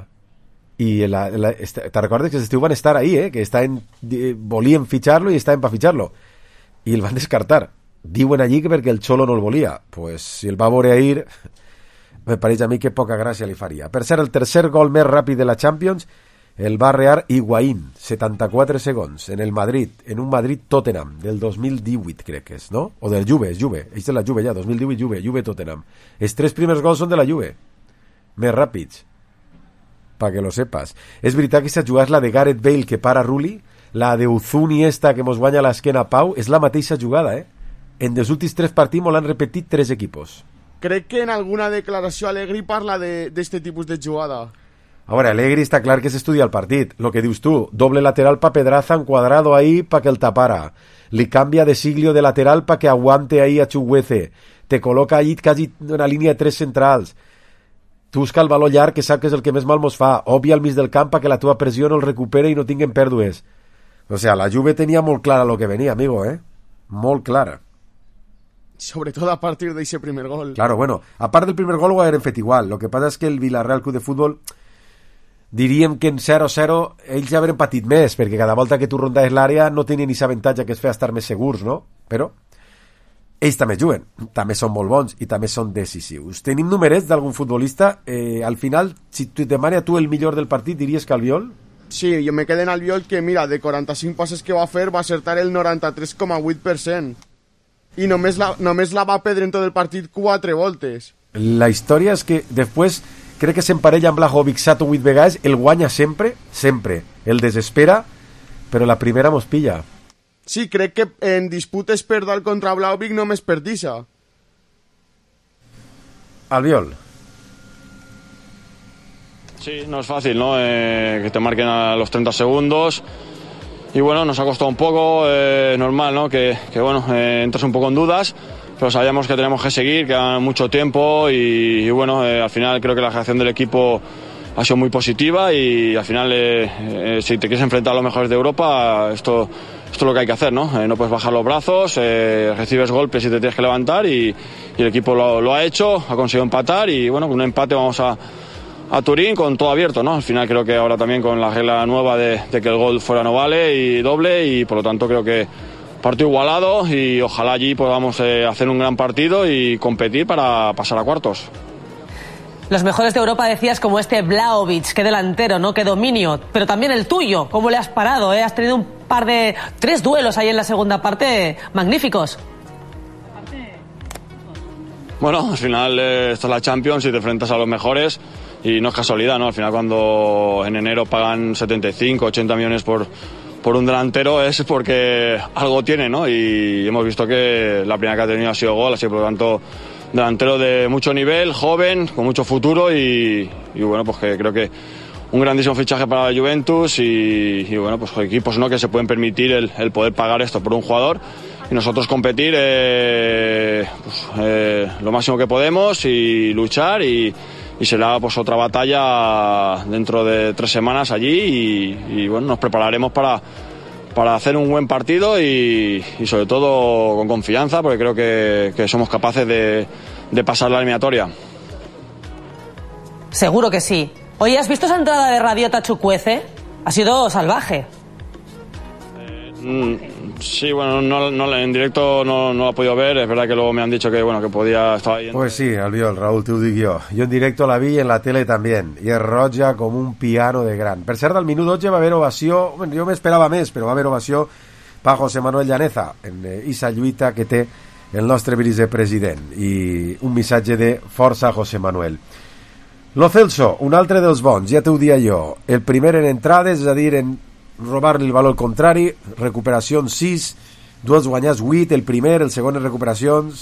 I la, la, te recordes que este estiu van estar ahí, eh, que estaven, eh, volien fitxar-lo i estaven per fitxar-lo, i el van descartar. Diuen allí que perquè el Cholo no el volia. Pues si el va veure ahir, me pareix a mi que poca gràcia li faria. Per ser el tercer gol més ràpid de la Champions, el va rear Higuaín, setanta-quatre segons, en el Madrid, en un Madrid-Tottenham, del dos mil divuit, crec que és, no? O del Juve, és Juve, és de la Juve ja, dos mil divuit, Juve, Juve-Tottenham. Els tres primers gols són de la Juve, més ràpids, pa que lo sepas. És veritat que aquesta jugada és la de Gareth Bale que para Rulli, la de Uzuni esta que mos guanya l'esquena Pau, és la mateixa jugada, eh? En els últims tres partits mos l'han repetit tres equipos. Crec que en alguna declaració Allegri parla d'este tipus de jugada. A veure, Allegri està clar que s'estudia el partit. Lo que dius tu, doble lateral pa Pedraza encuadrado ahí pa que el tapara. Li canvia de Siglio de lateral pa que aguante ahí a Chuguece. Te col·loca allí quasi una línia de tres centrals. Tu busca el valor llarg, que sap que és el que més mal mos fa. Obvia al mig del camp pa que la tua pressió no el recupere i no tinguen pèrdues. O sea, la Juve tenia molt clara lo que venia, amigo, eh? Molt clara. Sobretot a partir d'eixe primer gol. Claro, bueno, a part del primer gol ho hagueren fet igual. Lo que passa és que el Villarreal Club de Futbol... diríem que en zero zero ells ja haveren patit més, perquè cada volta que tu rondaves l'àrea no tenien ni avantatge que es feia estar més segurs, no? Però ells també juguen, també són molt bons i també són decisius. Tenim numerets d'algun futbolista? Eh, al final, si et demana a tu el millor del partit, diries que Albiol? Sí, jo me quedé en Albiol que, mira, de quaranta-cinc passes que va fer, va acertar el noranta-tres coma vuit per cent. I només la, només la va perdre en tot el partit quatre voltes. La història és que després... crec que s'emparella amb Vlahovic set o vuit vegades, el guanya sempre, sempre, el desespera, però la primera mos pilla. Sí, crec que en disputes per dalt contra Vlahovic només perdissa. Albiol. Sí, no es fácil, ¿no? Eh, que te marquen a los treinta segundos. Y bueno, nos ha costado un poco, eh, normal, ¿no? Que, que bueno, eh, entras un poco en dudas, pero sabíamos que tenemos que seguir, que queda mucho tiempo y, y bueno, eh, al final creo que la reacción del equipo ha sido muy positiva y al final, eh, eh, si te quieres enfrentar a los mejores de Europa, esto, esto es lo que hay que hacer, ¿no? Eh, no puedes bajar los brazos, eh, recibes golpes y te tienes que levantar y, y el equipo lo, lo ha hecho, ha conseguido empatar y bueno, con un empate vamos a a Turín con todo abierto, ¿no? Al final creo que ahora también con la regla nueva de, de que el gol fuera no vale y doble y por lo tanto creo que partido igualado y ojalá allí podamos eh, hacer un gran partido y competir para pasar a cuartos. Los mejores de Europa decías como este Vlahovic, qué delantero, ¿no? Qué dominio, pero también el tuyo, cómo le has parado, ¿eh? Has tenido un par de, tres duelos ahí en la segunda parte magníficos. Bueno, al final eh, esta es la Champions y te enfrentas a los mejores. Y no es casualidad, ¿no? Al final cuando en enero pagan setenta y cinco, ochenta millones por, por un delantero es porque algo tiene, ¿no? Y hemos visto que la primera que ha tenido ha sido gol, así por lo tanto delantero de mucho nivel, joven, con mucho futuro y, y bueno, pues que creo que un grandísimo fichaje para la Juventus y, y bueno, pues equipos, ¿no? Que se pueden permitir el, el poder pagar esto por un jugador y nosotros competir eh, pues, eh, lo máximo que podemos y luchar y y será pues otra batalla dentro de tres semanas allí y, y bueno, nos prepararemos para, para hacer un buen partido y, y sobre todo con confianza porque creo que, que somos capaces de, de pasar la eliminatoria. Seguro que sí. Oye, ¿has visto esa entrada de Rabiot a Chukwueze? Ha sido salvaje. Eh, mm, sí, bueno, no, no, en directo no, no lo he podido ver. Es verdad que luego me han dicho que bueno que podía estar ahí. Pues sí, Albiol, Raúl, te ho dic jo. Jo en directo la vi i en la tele també. I és roja com un piano de gran. Per cert, al minut dotze va haver ovació. Bueno, jo m'esperava més, però va haver ovació per José Manuel Llaneza en esa lluita que té el nostre vicepresident. I un missatge de força José Manuel. Lo Celso, un altre dels bons, ja t'ho dia jo. El primer en entrades, és a dir, en robar-li el valor contrari, recuperacions sis, duels guanyats vuit, el primer, el segon en recuperacions.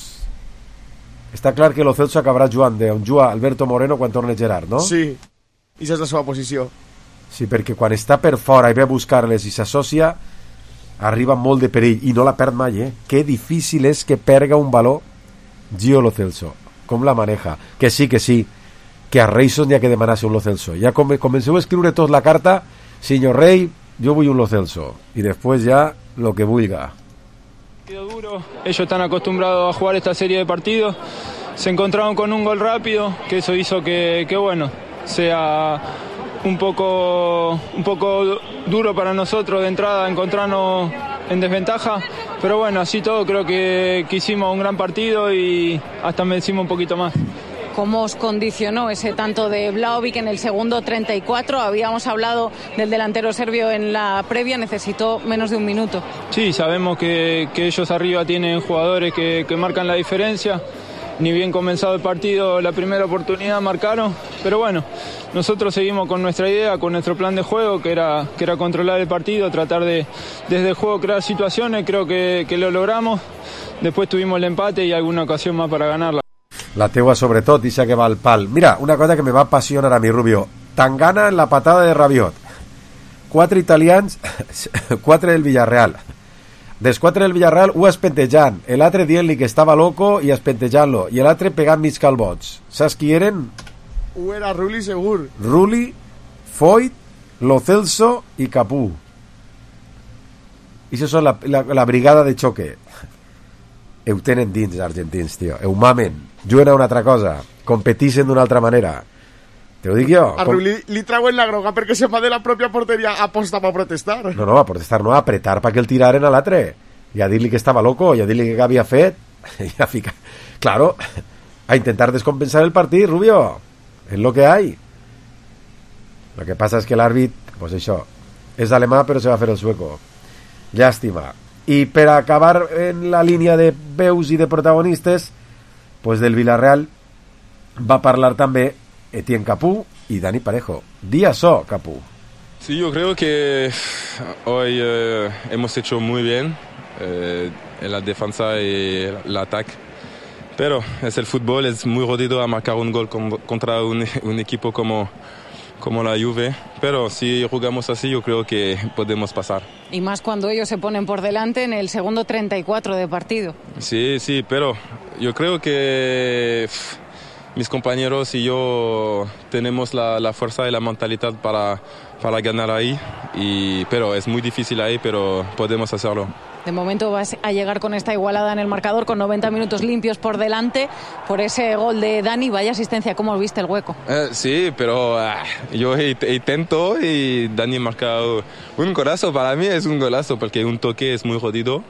Està clar que Lo Celso acabarà jugant d'on juga Alberto Moreno quan torni Gerard, no? Sí, i esa és la seva posició. Sí, perquè quan està per fora i ve a buscar-les i s'associa, arriba molt de perill i no la perd mai, eh? Que difícil és que perga un valor Gio Lo Celso. Com la maneja. Que sí, que sí, que a Reison hi ha que demanar-se un Lo Celso. Ja com comenceu a escriure tot la carta, senyor Rey, yo voy un Lo Celso y después ya lo que vulga. Duro. Ellos están acostumbrados a jugar esta serie de partidos, se encontraron con un gol rápido, que eso hizo que, que bueno, sea un poco, un poco duro para nosotros de entrada encontrarnos en desventaja, pero bueno, así todo creo que, que hicimos un gran partido y hasta merecimos un poquito más. ¿Cómo os condicionó ese tanto de Vlahovic en el segundo treinta y cuatro? Habíamos hablado del delantero serbio en la previa, necesitó menos de un minuto. Sí, sabemos que, que ellos arriba tienen jugadores que, que marcan la diferencia. Ni bien comenzado el partido, la primera oportunidad marcaron, pero bueno, nosotros seguimos con nuestra idea, con nuestro plan de juego, que era, que era controlar el partido, tratar de desde el juego crear situaciones, creo que, que lo logramos. Después tuvimos el empate y alguna ocasión más para ganarla. La teua sobretot, deixa que va al pal. Mira, una cosa que me va apassionar a mi, Rubio. Tangana en la patada de Rabiot. Quatre italians, quatre del Villarreal. Dels quatre del Villarreal, un espentejant, l'altre dient-li que estava loco i espentejant-lo, i l'altre pegant mig calbots. Saps qui eren? Ho era Rulli segur. Rulli, Foyt, Lo Celso i Capú. I això són la, la, la brigada de xoque. Ho tenen dins, argentins, tio. Ho mamen. Juguen a una altra cosa. Competixen d'una altra manera. Te ho dic jo. A Rulli li, li trauen la groga perquè se va de la pròpia porteria a aposta per protestar. No, no, a protestar no, a apretar perquè el tiraren a l'altre. I a dir-li que estava loco, i a dir-li que havia fet. I a ficar... Claro, a intentar descompensar el partit, Rubio. Es lo que hay. Lo que pasa es que l'àrbit, pues això, és alemà però se va fer el sueco. Llàstima. I per acabar en la línia de veus i de protagonistes, pues del Villarreal va parlar també Etienne Capú y Dani Parejo. Día so, Capú. Sí, yo creo que hoy eh, hemos hecho muy bien eh, en la defensa y el ataque. Pero es el fútbol, es muy jodido a marcar un gol con, contra un, un equipo como, como la Juve, pero si jugamos así yo creo que podemos pasar. Y más cuando ellos se ponen por delante en el segundo treinta y cuatro de partido. Sí, sí, pero yo creo que pff, mis compañeros y yo tenemos la, la fuerza y la mentalidad para, para ganar ahí, y, pero es muy difícil ahí, pero podemos hacerlo. De momento vas a llegar con esta igualada en el marcador, con noventa minutos limpios por delante, por ese gol de Dani. Vaya asistencia, ¿cómo viste el hueco? Eh, sí, pero ah, yo intento y Dani marca un golazo. Para mí es un golazo porque un toque es muy jodido.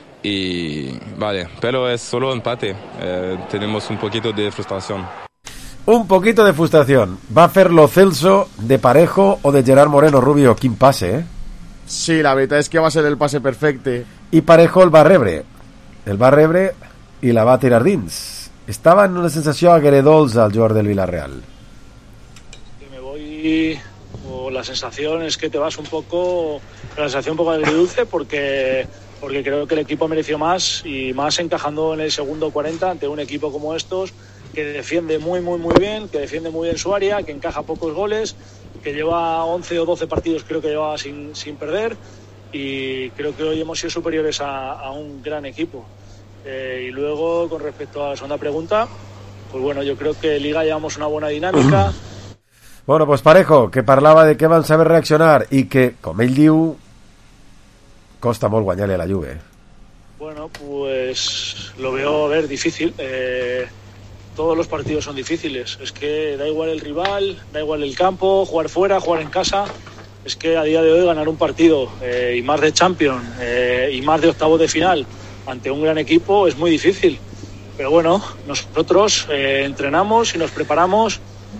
Y vale, pero es solo empate. Eh, tenemos un poquito de frustración. Un poquito de frustración. Va a hacerlo Celso, de Parejo o de Gerard Moreno, Rubio. Quin passe, eh? Sí, la veritat és que va ser el passe perfecte. I Parejo el va rebre. El va rebre i la va tirar dins. Estava en una sensació agredolça al jugador del Villarreal. Que me voy, o la sensación es que te vas un poco, la sensación un poco agridulce porque, porque creo que el equipo mereció más y más encajando en el segundo cuarenta ante un equipo como estos que defiende muy, muy, muy bien, que defiende muy bien su área, que encaja pocos goles, que lleva once o doce partidos creo que lleva sin, sin perder, y creo que hoy hemos sido superiores a, a un gran equipo. Eh, y luego, con respecto a la segunda pregunta, pues bueno, yo creo que en Liga llevamos una buena dinámica. Bueno, pues Parejo, que parlava de que van saber reaccionar i que, com ell diu, costa molt guanyar-li a la Juve. Bueno, pues lo veo, a ver, difícil. Eh, todos los partidos son difíciles. Es que da igual el rival, da igual el campo, jugar fuera, jugar en casa. Es que a día de hoy ganar un partido, eh, y más de Champions, eh, y más de octavos de final, ante un gran equipo es muy difícil. Pero bueno, nosotros eh, entrenamos y nos preparamos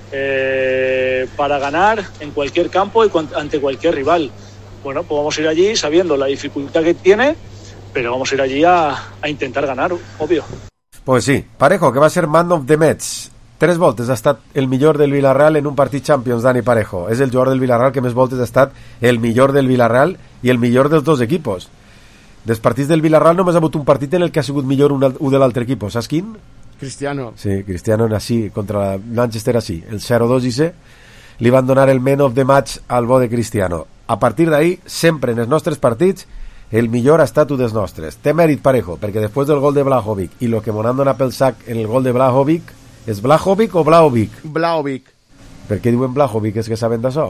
eh, para ganar en cualquier campo y ante cualquier rival. Bueno, pues vamos a ir allí sabiendo la dificultad que tiene, pero vamos a ir allí a, a intentar ganar, obvio. Pues sí, Parejo, que va a ser man of the match. Tres voltes ha estat el millor del Villarreal en un partit Champions, Dani Parejo. És el jugador del Villarreal que més voltes ha estat el millor del Villarreal i el millor dels dos equipos. Dels partits del Villarreal només ha hagut un partit en el que ha sigut millor un, un de l'altre equip. Saps quin? Cristiano. Sí, Cristiano en així, contra Manchester així. El zero dos i se li van donar el man of the match al bo de Cristiano. A partir d'ahí, sempre en els nostres partits, el millor ha estat un dels nostres. Té mèrit Parejo, perquè després del gol de Blajovic i lo que m'han donat pel sac en el gol de Blajovic, és Blajovic o Blaovic? Blaovic. Per què diuen Blajovic? És que saben d'això?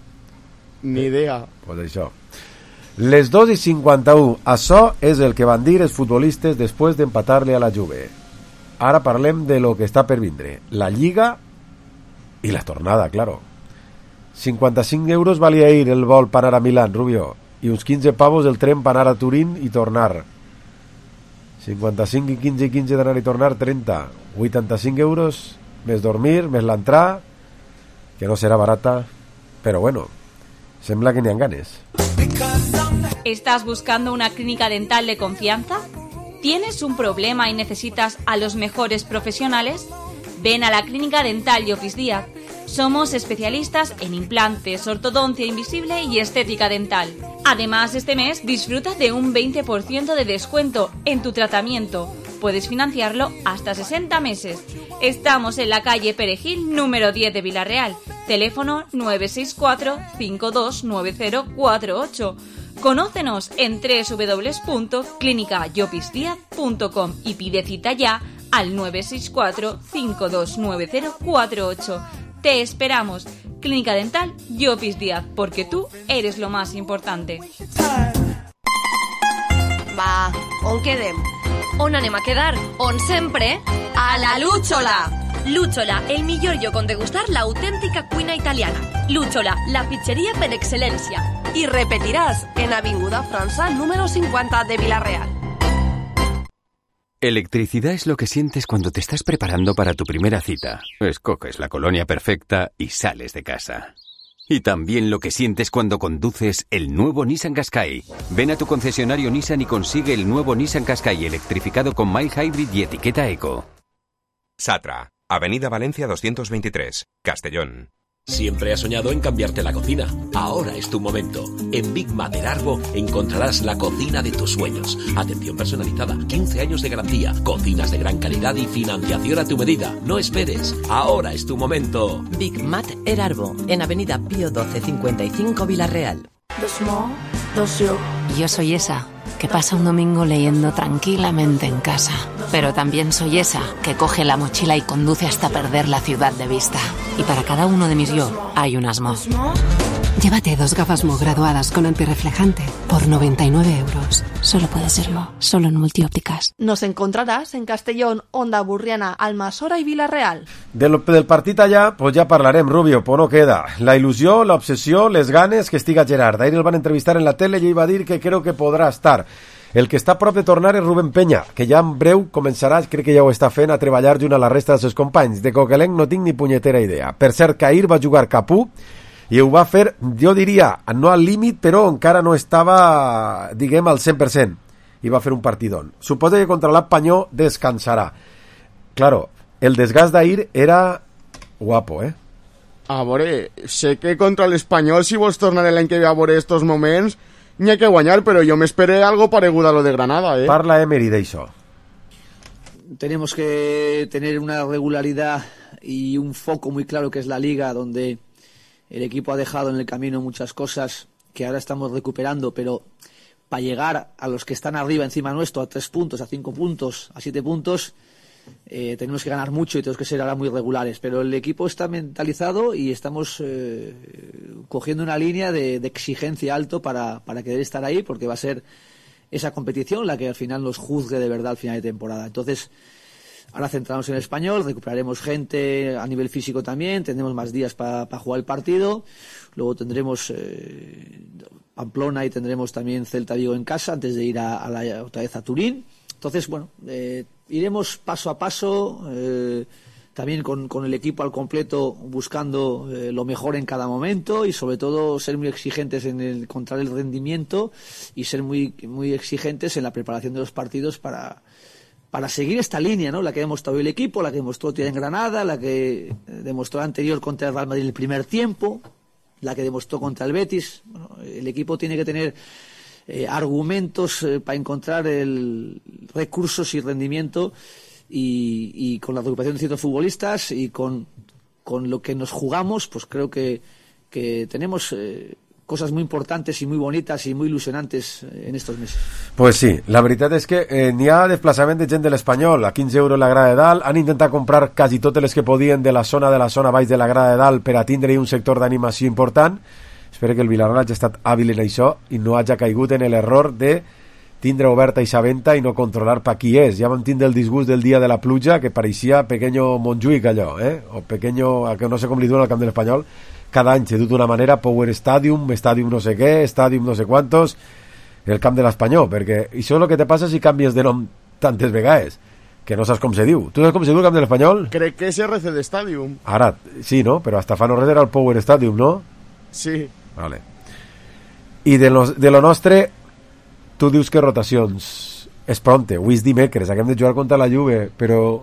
Ni idea. Pues això. Les dos i cinquanta-u. Això és el que van dir els futbolistes després d'empatar-li a la Juve. Ara parlem de lo que està per vindre. La Lliga i la tornada, claro. cinquanta-cinc euros valia ir el vol per anar a Milán, Rubio, i uns quinze pavos el tren per anar a Turín i tornar. cinquanta-cinc i quinze i quinze d'anar i tornar, trenta. vuitanta-cinc euros, més dormir, més l'entrar, que no serà barata, però bueno, sembla que n'hi ha ganes. ¿Estás buscando una clínica dental de confianza? ¿Tienes un problema y necesitas a los mejores profesionales? Ven a la Clínica Dental Llopis Díaz. Somos especialistas en implantes, ortodoncia invisible y estética dental. Además, este mes disfruta de un veinte por ciento de descuento en tu tratamiento. Puedes financiarlo hasta sesenta meses. Estamos en la calle Perejil, número diez de Villarreal. Teléfono nueve seis cuatro, cinco dos nueve cero cuatro ocho. Conócenos en doble u doble u doble u punto clínica llopis díaz punto com y pide cita ya al nueve seis cuatro, cinco dos nueve cero cuatro ocho. Te esperamos. Clínica Dental Llopis Díaz, porque tú eres lo más importante. Va, on quedem? On anem a quedar? On sempre? A la Lúchola! Lúchola, el millor lloc on degustar l'autèntica cuina italiana. Lúchola, la pizzeria per excel·lència. I repetiràs en Avinguda França, número cincuenta de Villarreal. Electricidad es lo que sientes cuando te estás preparando para tu primera cita. Escoges la colonia perfecta y sales de casa. Y también lo que sientes cuando conduces el nuevo Nissan Qashqai. Ven a tu concesionario Nissan y consigue el nuevo Nissan Qashqai electrificado con mild hybrid y etiqueta eco. Satra, Avenida Valencia doscientos veintitrés, Castellón. Siempre has soñado en cambiarte la cocina. Ahora es tu momento. En Big Mater Arbo encontrarás la cocina de tus sueños. Atención personalizada, quince años de garantía, cocinas de gran calidad y financiación a tu medida. No esperes. Ahora es tu momento. Big Mater Arbo, en Avenida Pío doce cincuenta y cinco, Villarreal. Dos mo, dos yo. Yo soy esa que pasa un domingo leyendo tranquilamente en casa. Pero también soy esa que coge la mochila y conduce hasta perder la ciudad de vista. Y para cada uno de mis yo hay un Asmo. Llévate dos gafas Mo graduadas con antirreflejante por noventa y nueve euros. Solo puede ser Mo, solo en Multiópticas. Nos encontrarás en Castellón, Onda Burriana, Almassora i Vila-real. Del, del partit allà, pues ja parlarem, Rubio, però no queda. La il·lusió, l'obsessió, les ganes que estiga Gerard. Ahir el van entrevistar en la tele i ell va dir que creo que podrà estar. El que està a prop de tornar és Rubén Peña, que ja en breu començarà, crec que ja ho està fent, a treballar junt a la resta dels seus companys. De Coquelenc no tinc ni punyetera idea. Per cert, que ahir va jugar Capú, i ho va fer, jo diria, no al límit, però encara no estava, diguem, al cent per cent. I va fer un partidón. Suposa que contra l'Espanyol descansarà. Claro, el desgast d'ahir era guapo, eh? A veure, sé que contra l'Espanyol, si vols tornar l'any que ve a veure estos moments, n'hi ha que guanyar, però jo m'esperé algo paregut a lo de Granada, eh? Parla Emery d'això. Tenemos que tener una regularidad y un foco muy claro que es la Liga, donde el equipo ha dejado en el camino muchas cosas que ahora estamos recuperando, pero para llegar a los que están arriba encima nuestro, a tres puntos, a cinco puntos, a siete puntos, eh, tenemos que ganar mucho y tenemos que ser ahora muy regulares. Pero el equipo está mentalizado y estamos eh, cogiendo una línea de, de exigencia alto para, para querer estar ahí, porque va a ser esa competición la que al final nos juzgue de verdad al final de temporada. Entonces, ahora centramos en el Español, recuperaremos gente a nivel físico también, tendremos más días para pa jugar el partido, luego tendremos eh, Pamplona y tendremos también Celta Vigo en casa antes de ir a, a la, otra vez a Turín. Entonces, bueno, eh, iremos paso a paso, eh, también con, con el equipo al completo, buscando eh, lo mejor en cada momento y sobre todo ser muy exigentes en el encontrar el rendimiento y ser muy, muy exigentes en la preparación de los partidos para... para seguir esta línea, ¿no? La que demostró el equipo, la que demostró en Granada, la que demostró anterior contra el Real Madrid en el primer tiempo, la que demostró contra el Betis. Bueno, el equipo tiene que tener eh, argumentos eh, para encontrar el recursos y rendimiento y, y con la recuperación de ciertos futbolistas y con, con lo que nos jugamos, pues creo que, que tenemos... Eh, cosas muy importantes y muy bonitas y muy ilusionantes en estos meses. Pues sí, la veritat és que eh, n'hi ha desplaçament de gent de l'Espanyol, a quinze euros la grada de dalt, han intentat comprar quasi totes les que podien de la zona de la zona baix de la grada de dalt per a tindre un sector d'animació important. Espero que el Villarreal hagi estat hàbil en això i no hagi caigut en l'error de tindre oberta i venta i no controlar pa qui és. Ja vam tindre el disgust del dia de la pluja, que pareixia pequeño Montjuïc allò, eh? O pequeño, que no sé com li diuen al camp de l'Espanyol. Cada any se du d'una manera, Power Stadium, Stadium no sé què, Stadium no sé quantos, el camp de l'Espanyol, perquè això és el que te passa si canvies de nom tantes vegades, que no saps com se diu. Tu saps com se diu el camp de l'Espanyol? Crec que és R C D Stadium. Ara, sí, no? Però hasta fa no res era el Power Stadium, no? Sí. Vale. I de lo, de lo nostre, tu dius que rotacions és pronte, avui és dimecres, acabem de jugar contra la Juve, però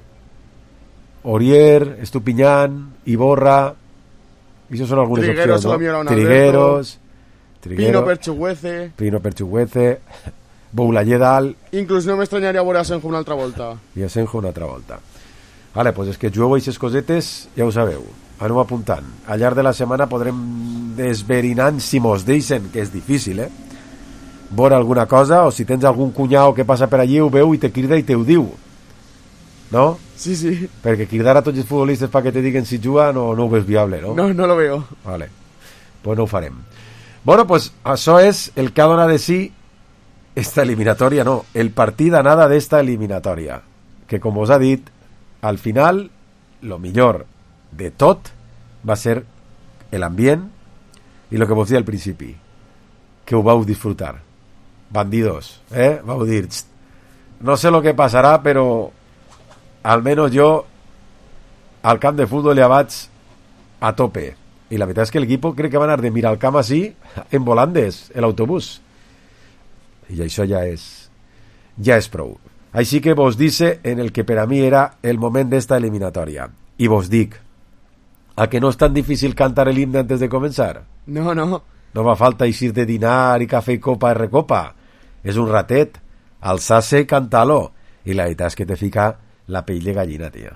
Orier, Estupiñán, Iborra... I això són algunes Trigueros, opcions, no? Trigueros, Trigueros, Pino Perchuguece, Pino Perchuguece, Boulaye dalt... Inclús no m'estranyaria veure a Senjo una altra volta. I a Senjo una altra volta. Vale, pues és que jugueu aquestes cosetes, ja ho sabeu, aneu apuntant. Al llarg de la setmana podrem desverinar si mos deixen, que és difícil, eh? Veure alguna cosa, o si tens algun cunyau que passa per allí, ho veu i te crida i te ho diu. ¿No? Sí, sí. Perquè cridar a tots els futbolistes para que te diguen si juga no, no ho ves viable, ¿no? No, no lo veo. Vale. Pues no ho farem. Bueno, pues això és el que ha donat de sí esta eliminatòria, no, el partit d'anada d'esta eliminatòria, que com us ha dit, al final, lo millor de tot va ser l'ambient i lo que vos dia al principi, que ho vau disfrutar. Bandidos, eh? Vau dir, no sé lo que passarà, però al menos yo al camp de fútbol ya vaig a tope. Y la verdad es que el equipo cree que van a ir de Miralcamp así en volandes, el autobús. Y això ja és ja és prou. Així que vos dice en el que per a mi era el moment d'esta eliminatòria. I vos dic, ¿A que no es tan difícil cantar el himno antes de comenzar? No, no. No fa falta eixir de dinar i cafè i copa i recopa. És un ratet. Alçar-se i cantar-lo. I la veritat és que te fica la pell de gallina, tio.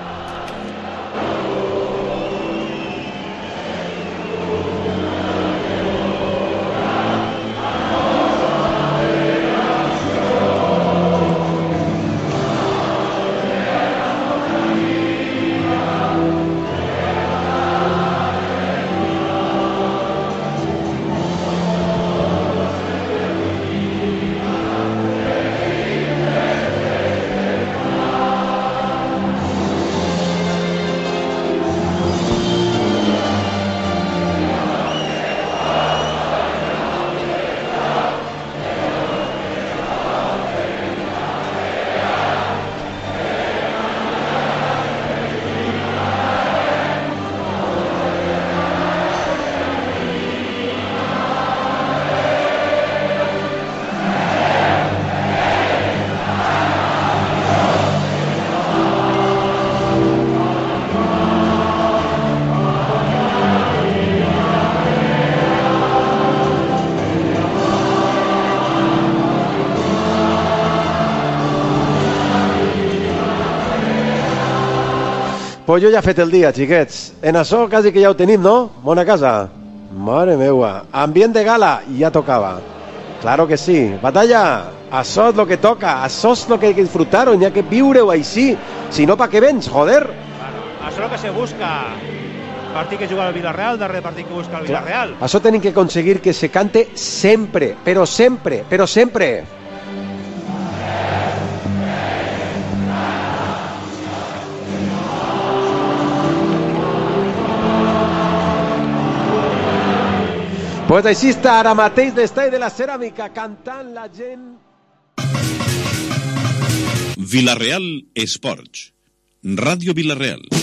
Pues jo ja he fet el dia, xiquets. En això quasi que ja ho tenim, no? Bona casa. Mare meua. Ambient de gala, ja tocava. Claro que sí. Batalla, això és lo que toca, això és lo que hay que disfrutar, n'hi ha que viure-ho així. Si no, pa què vens, joder? Bueno, això és lo que se busca. Partit que juga el Villarreal, darrer partit que busca el Villarreal. Clar. Això tenim que aconseguir que se cante sempre, però sempre, però sempre. Pues així està ara mateix l'estadi de la Ceràmica cantant la gent. Villarreal Esports. Ràdio Villarreal.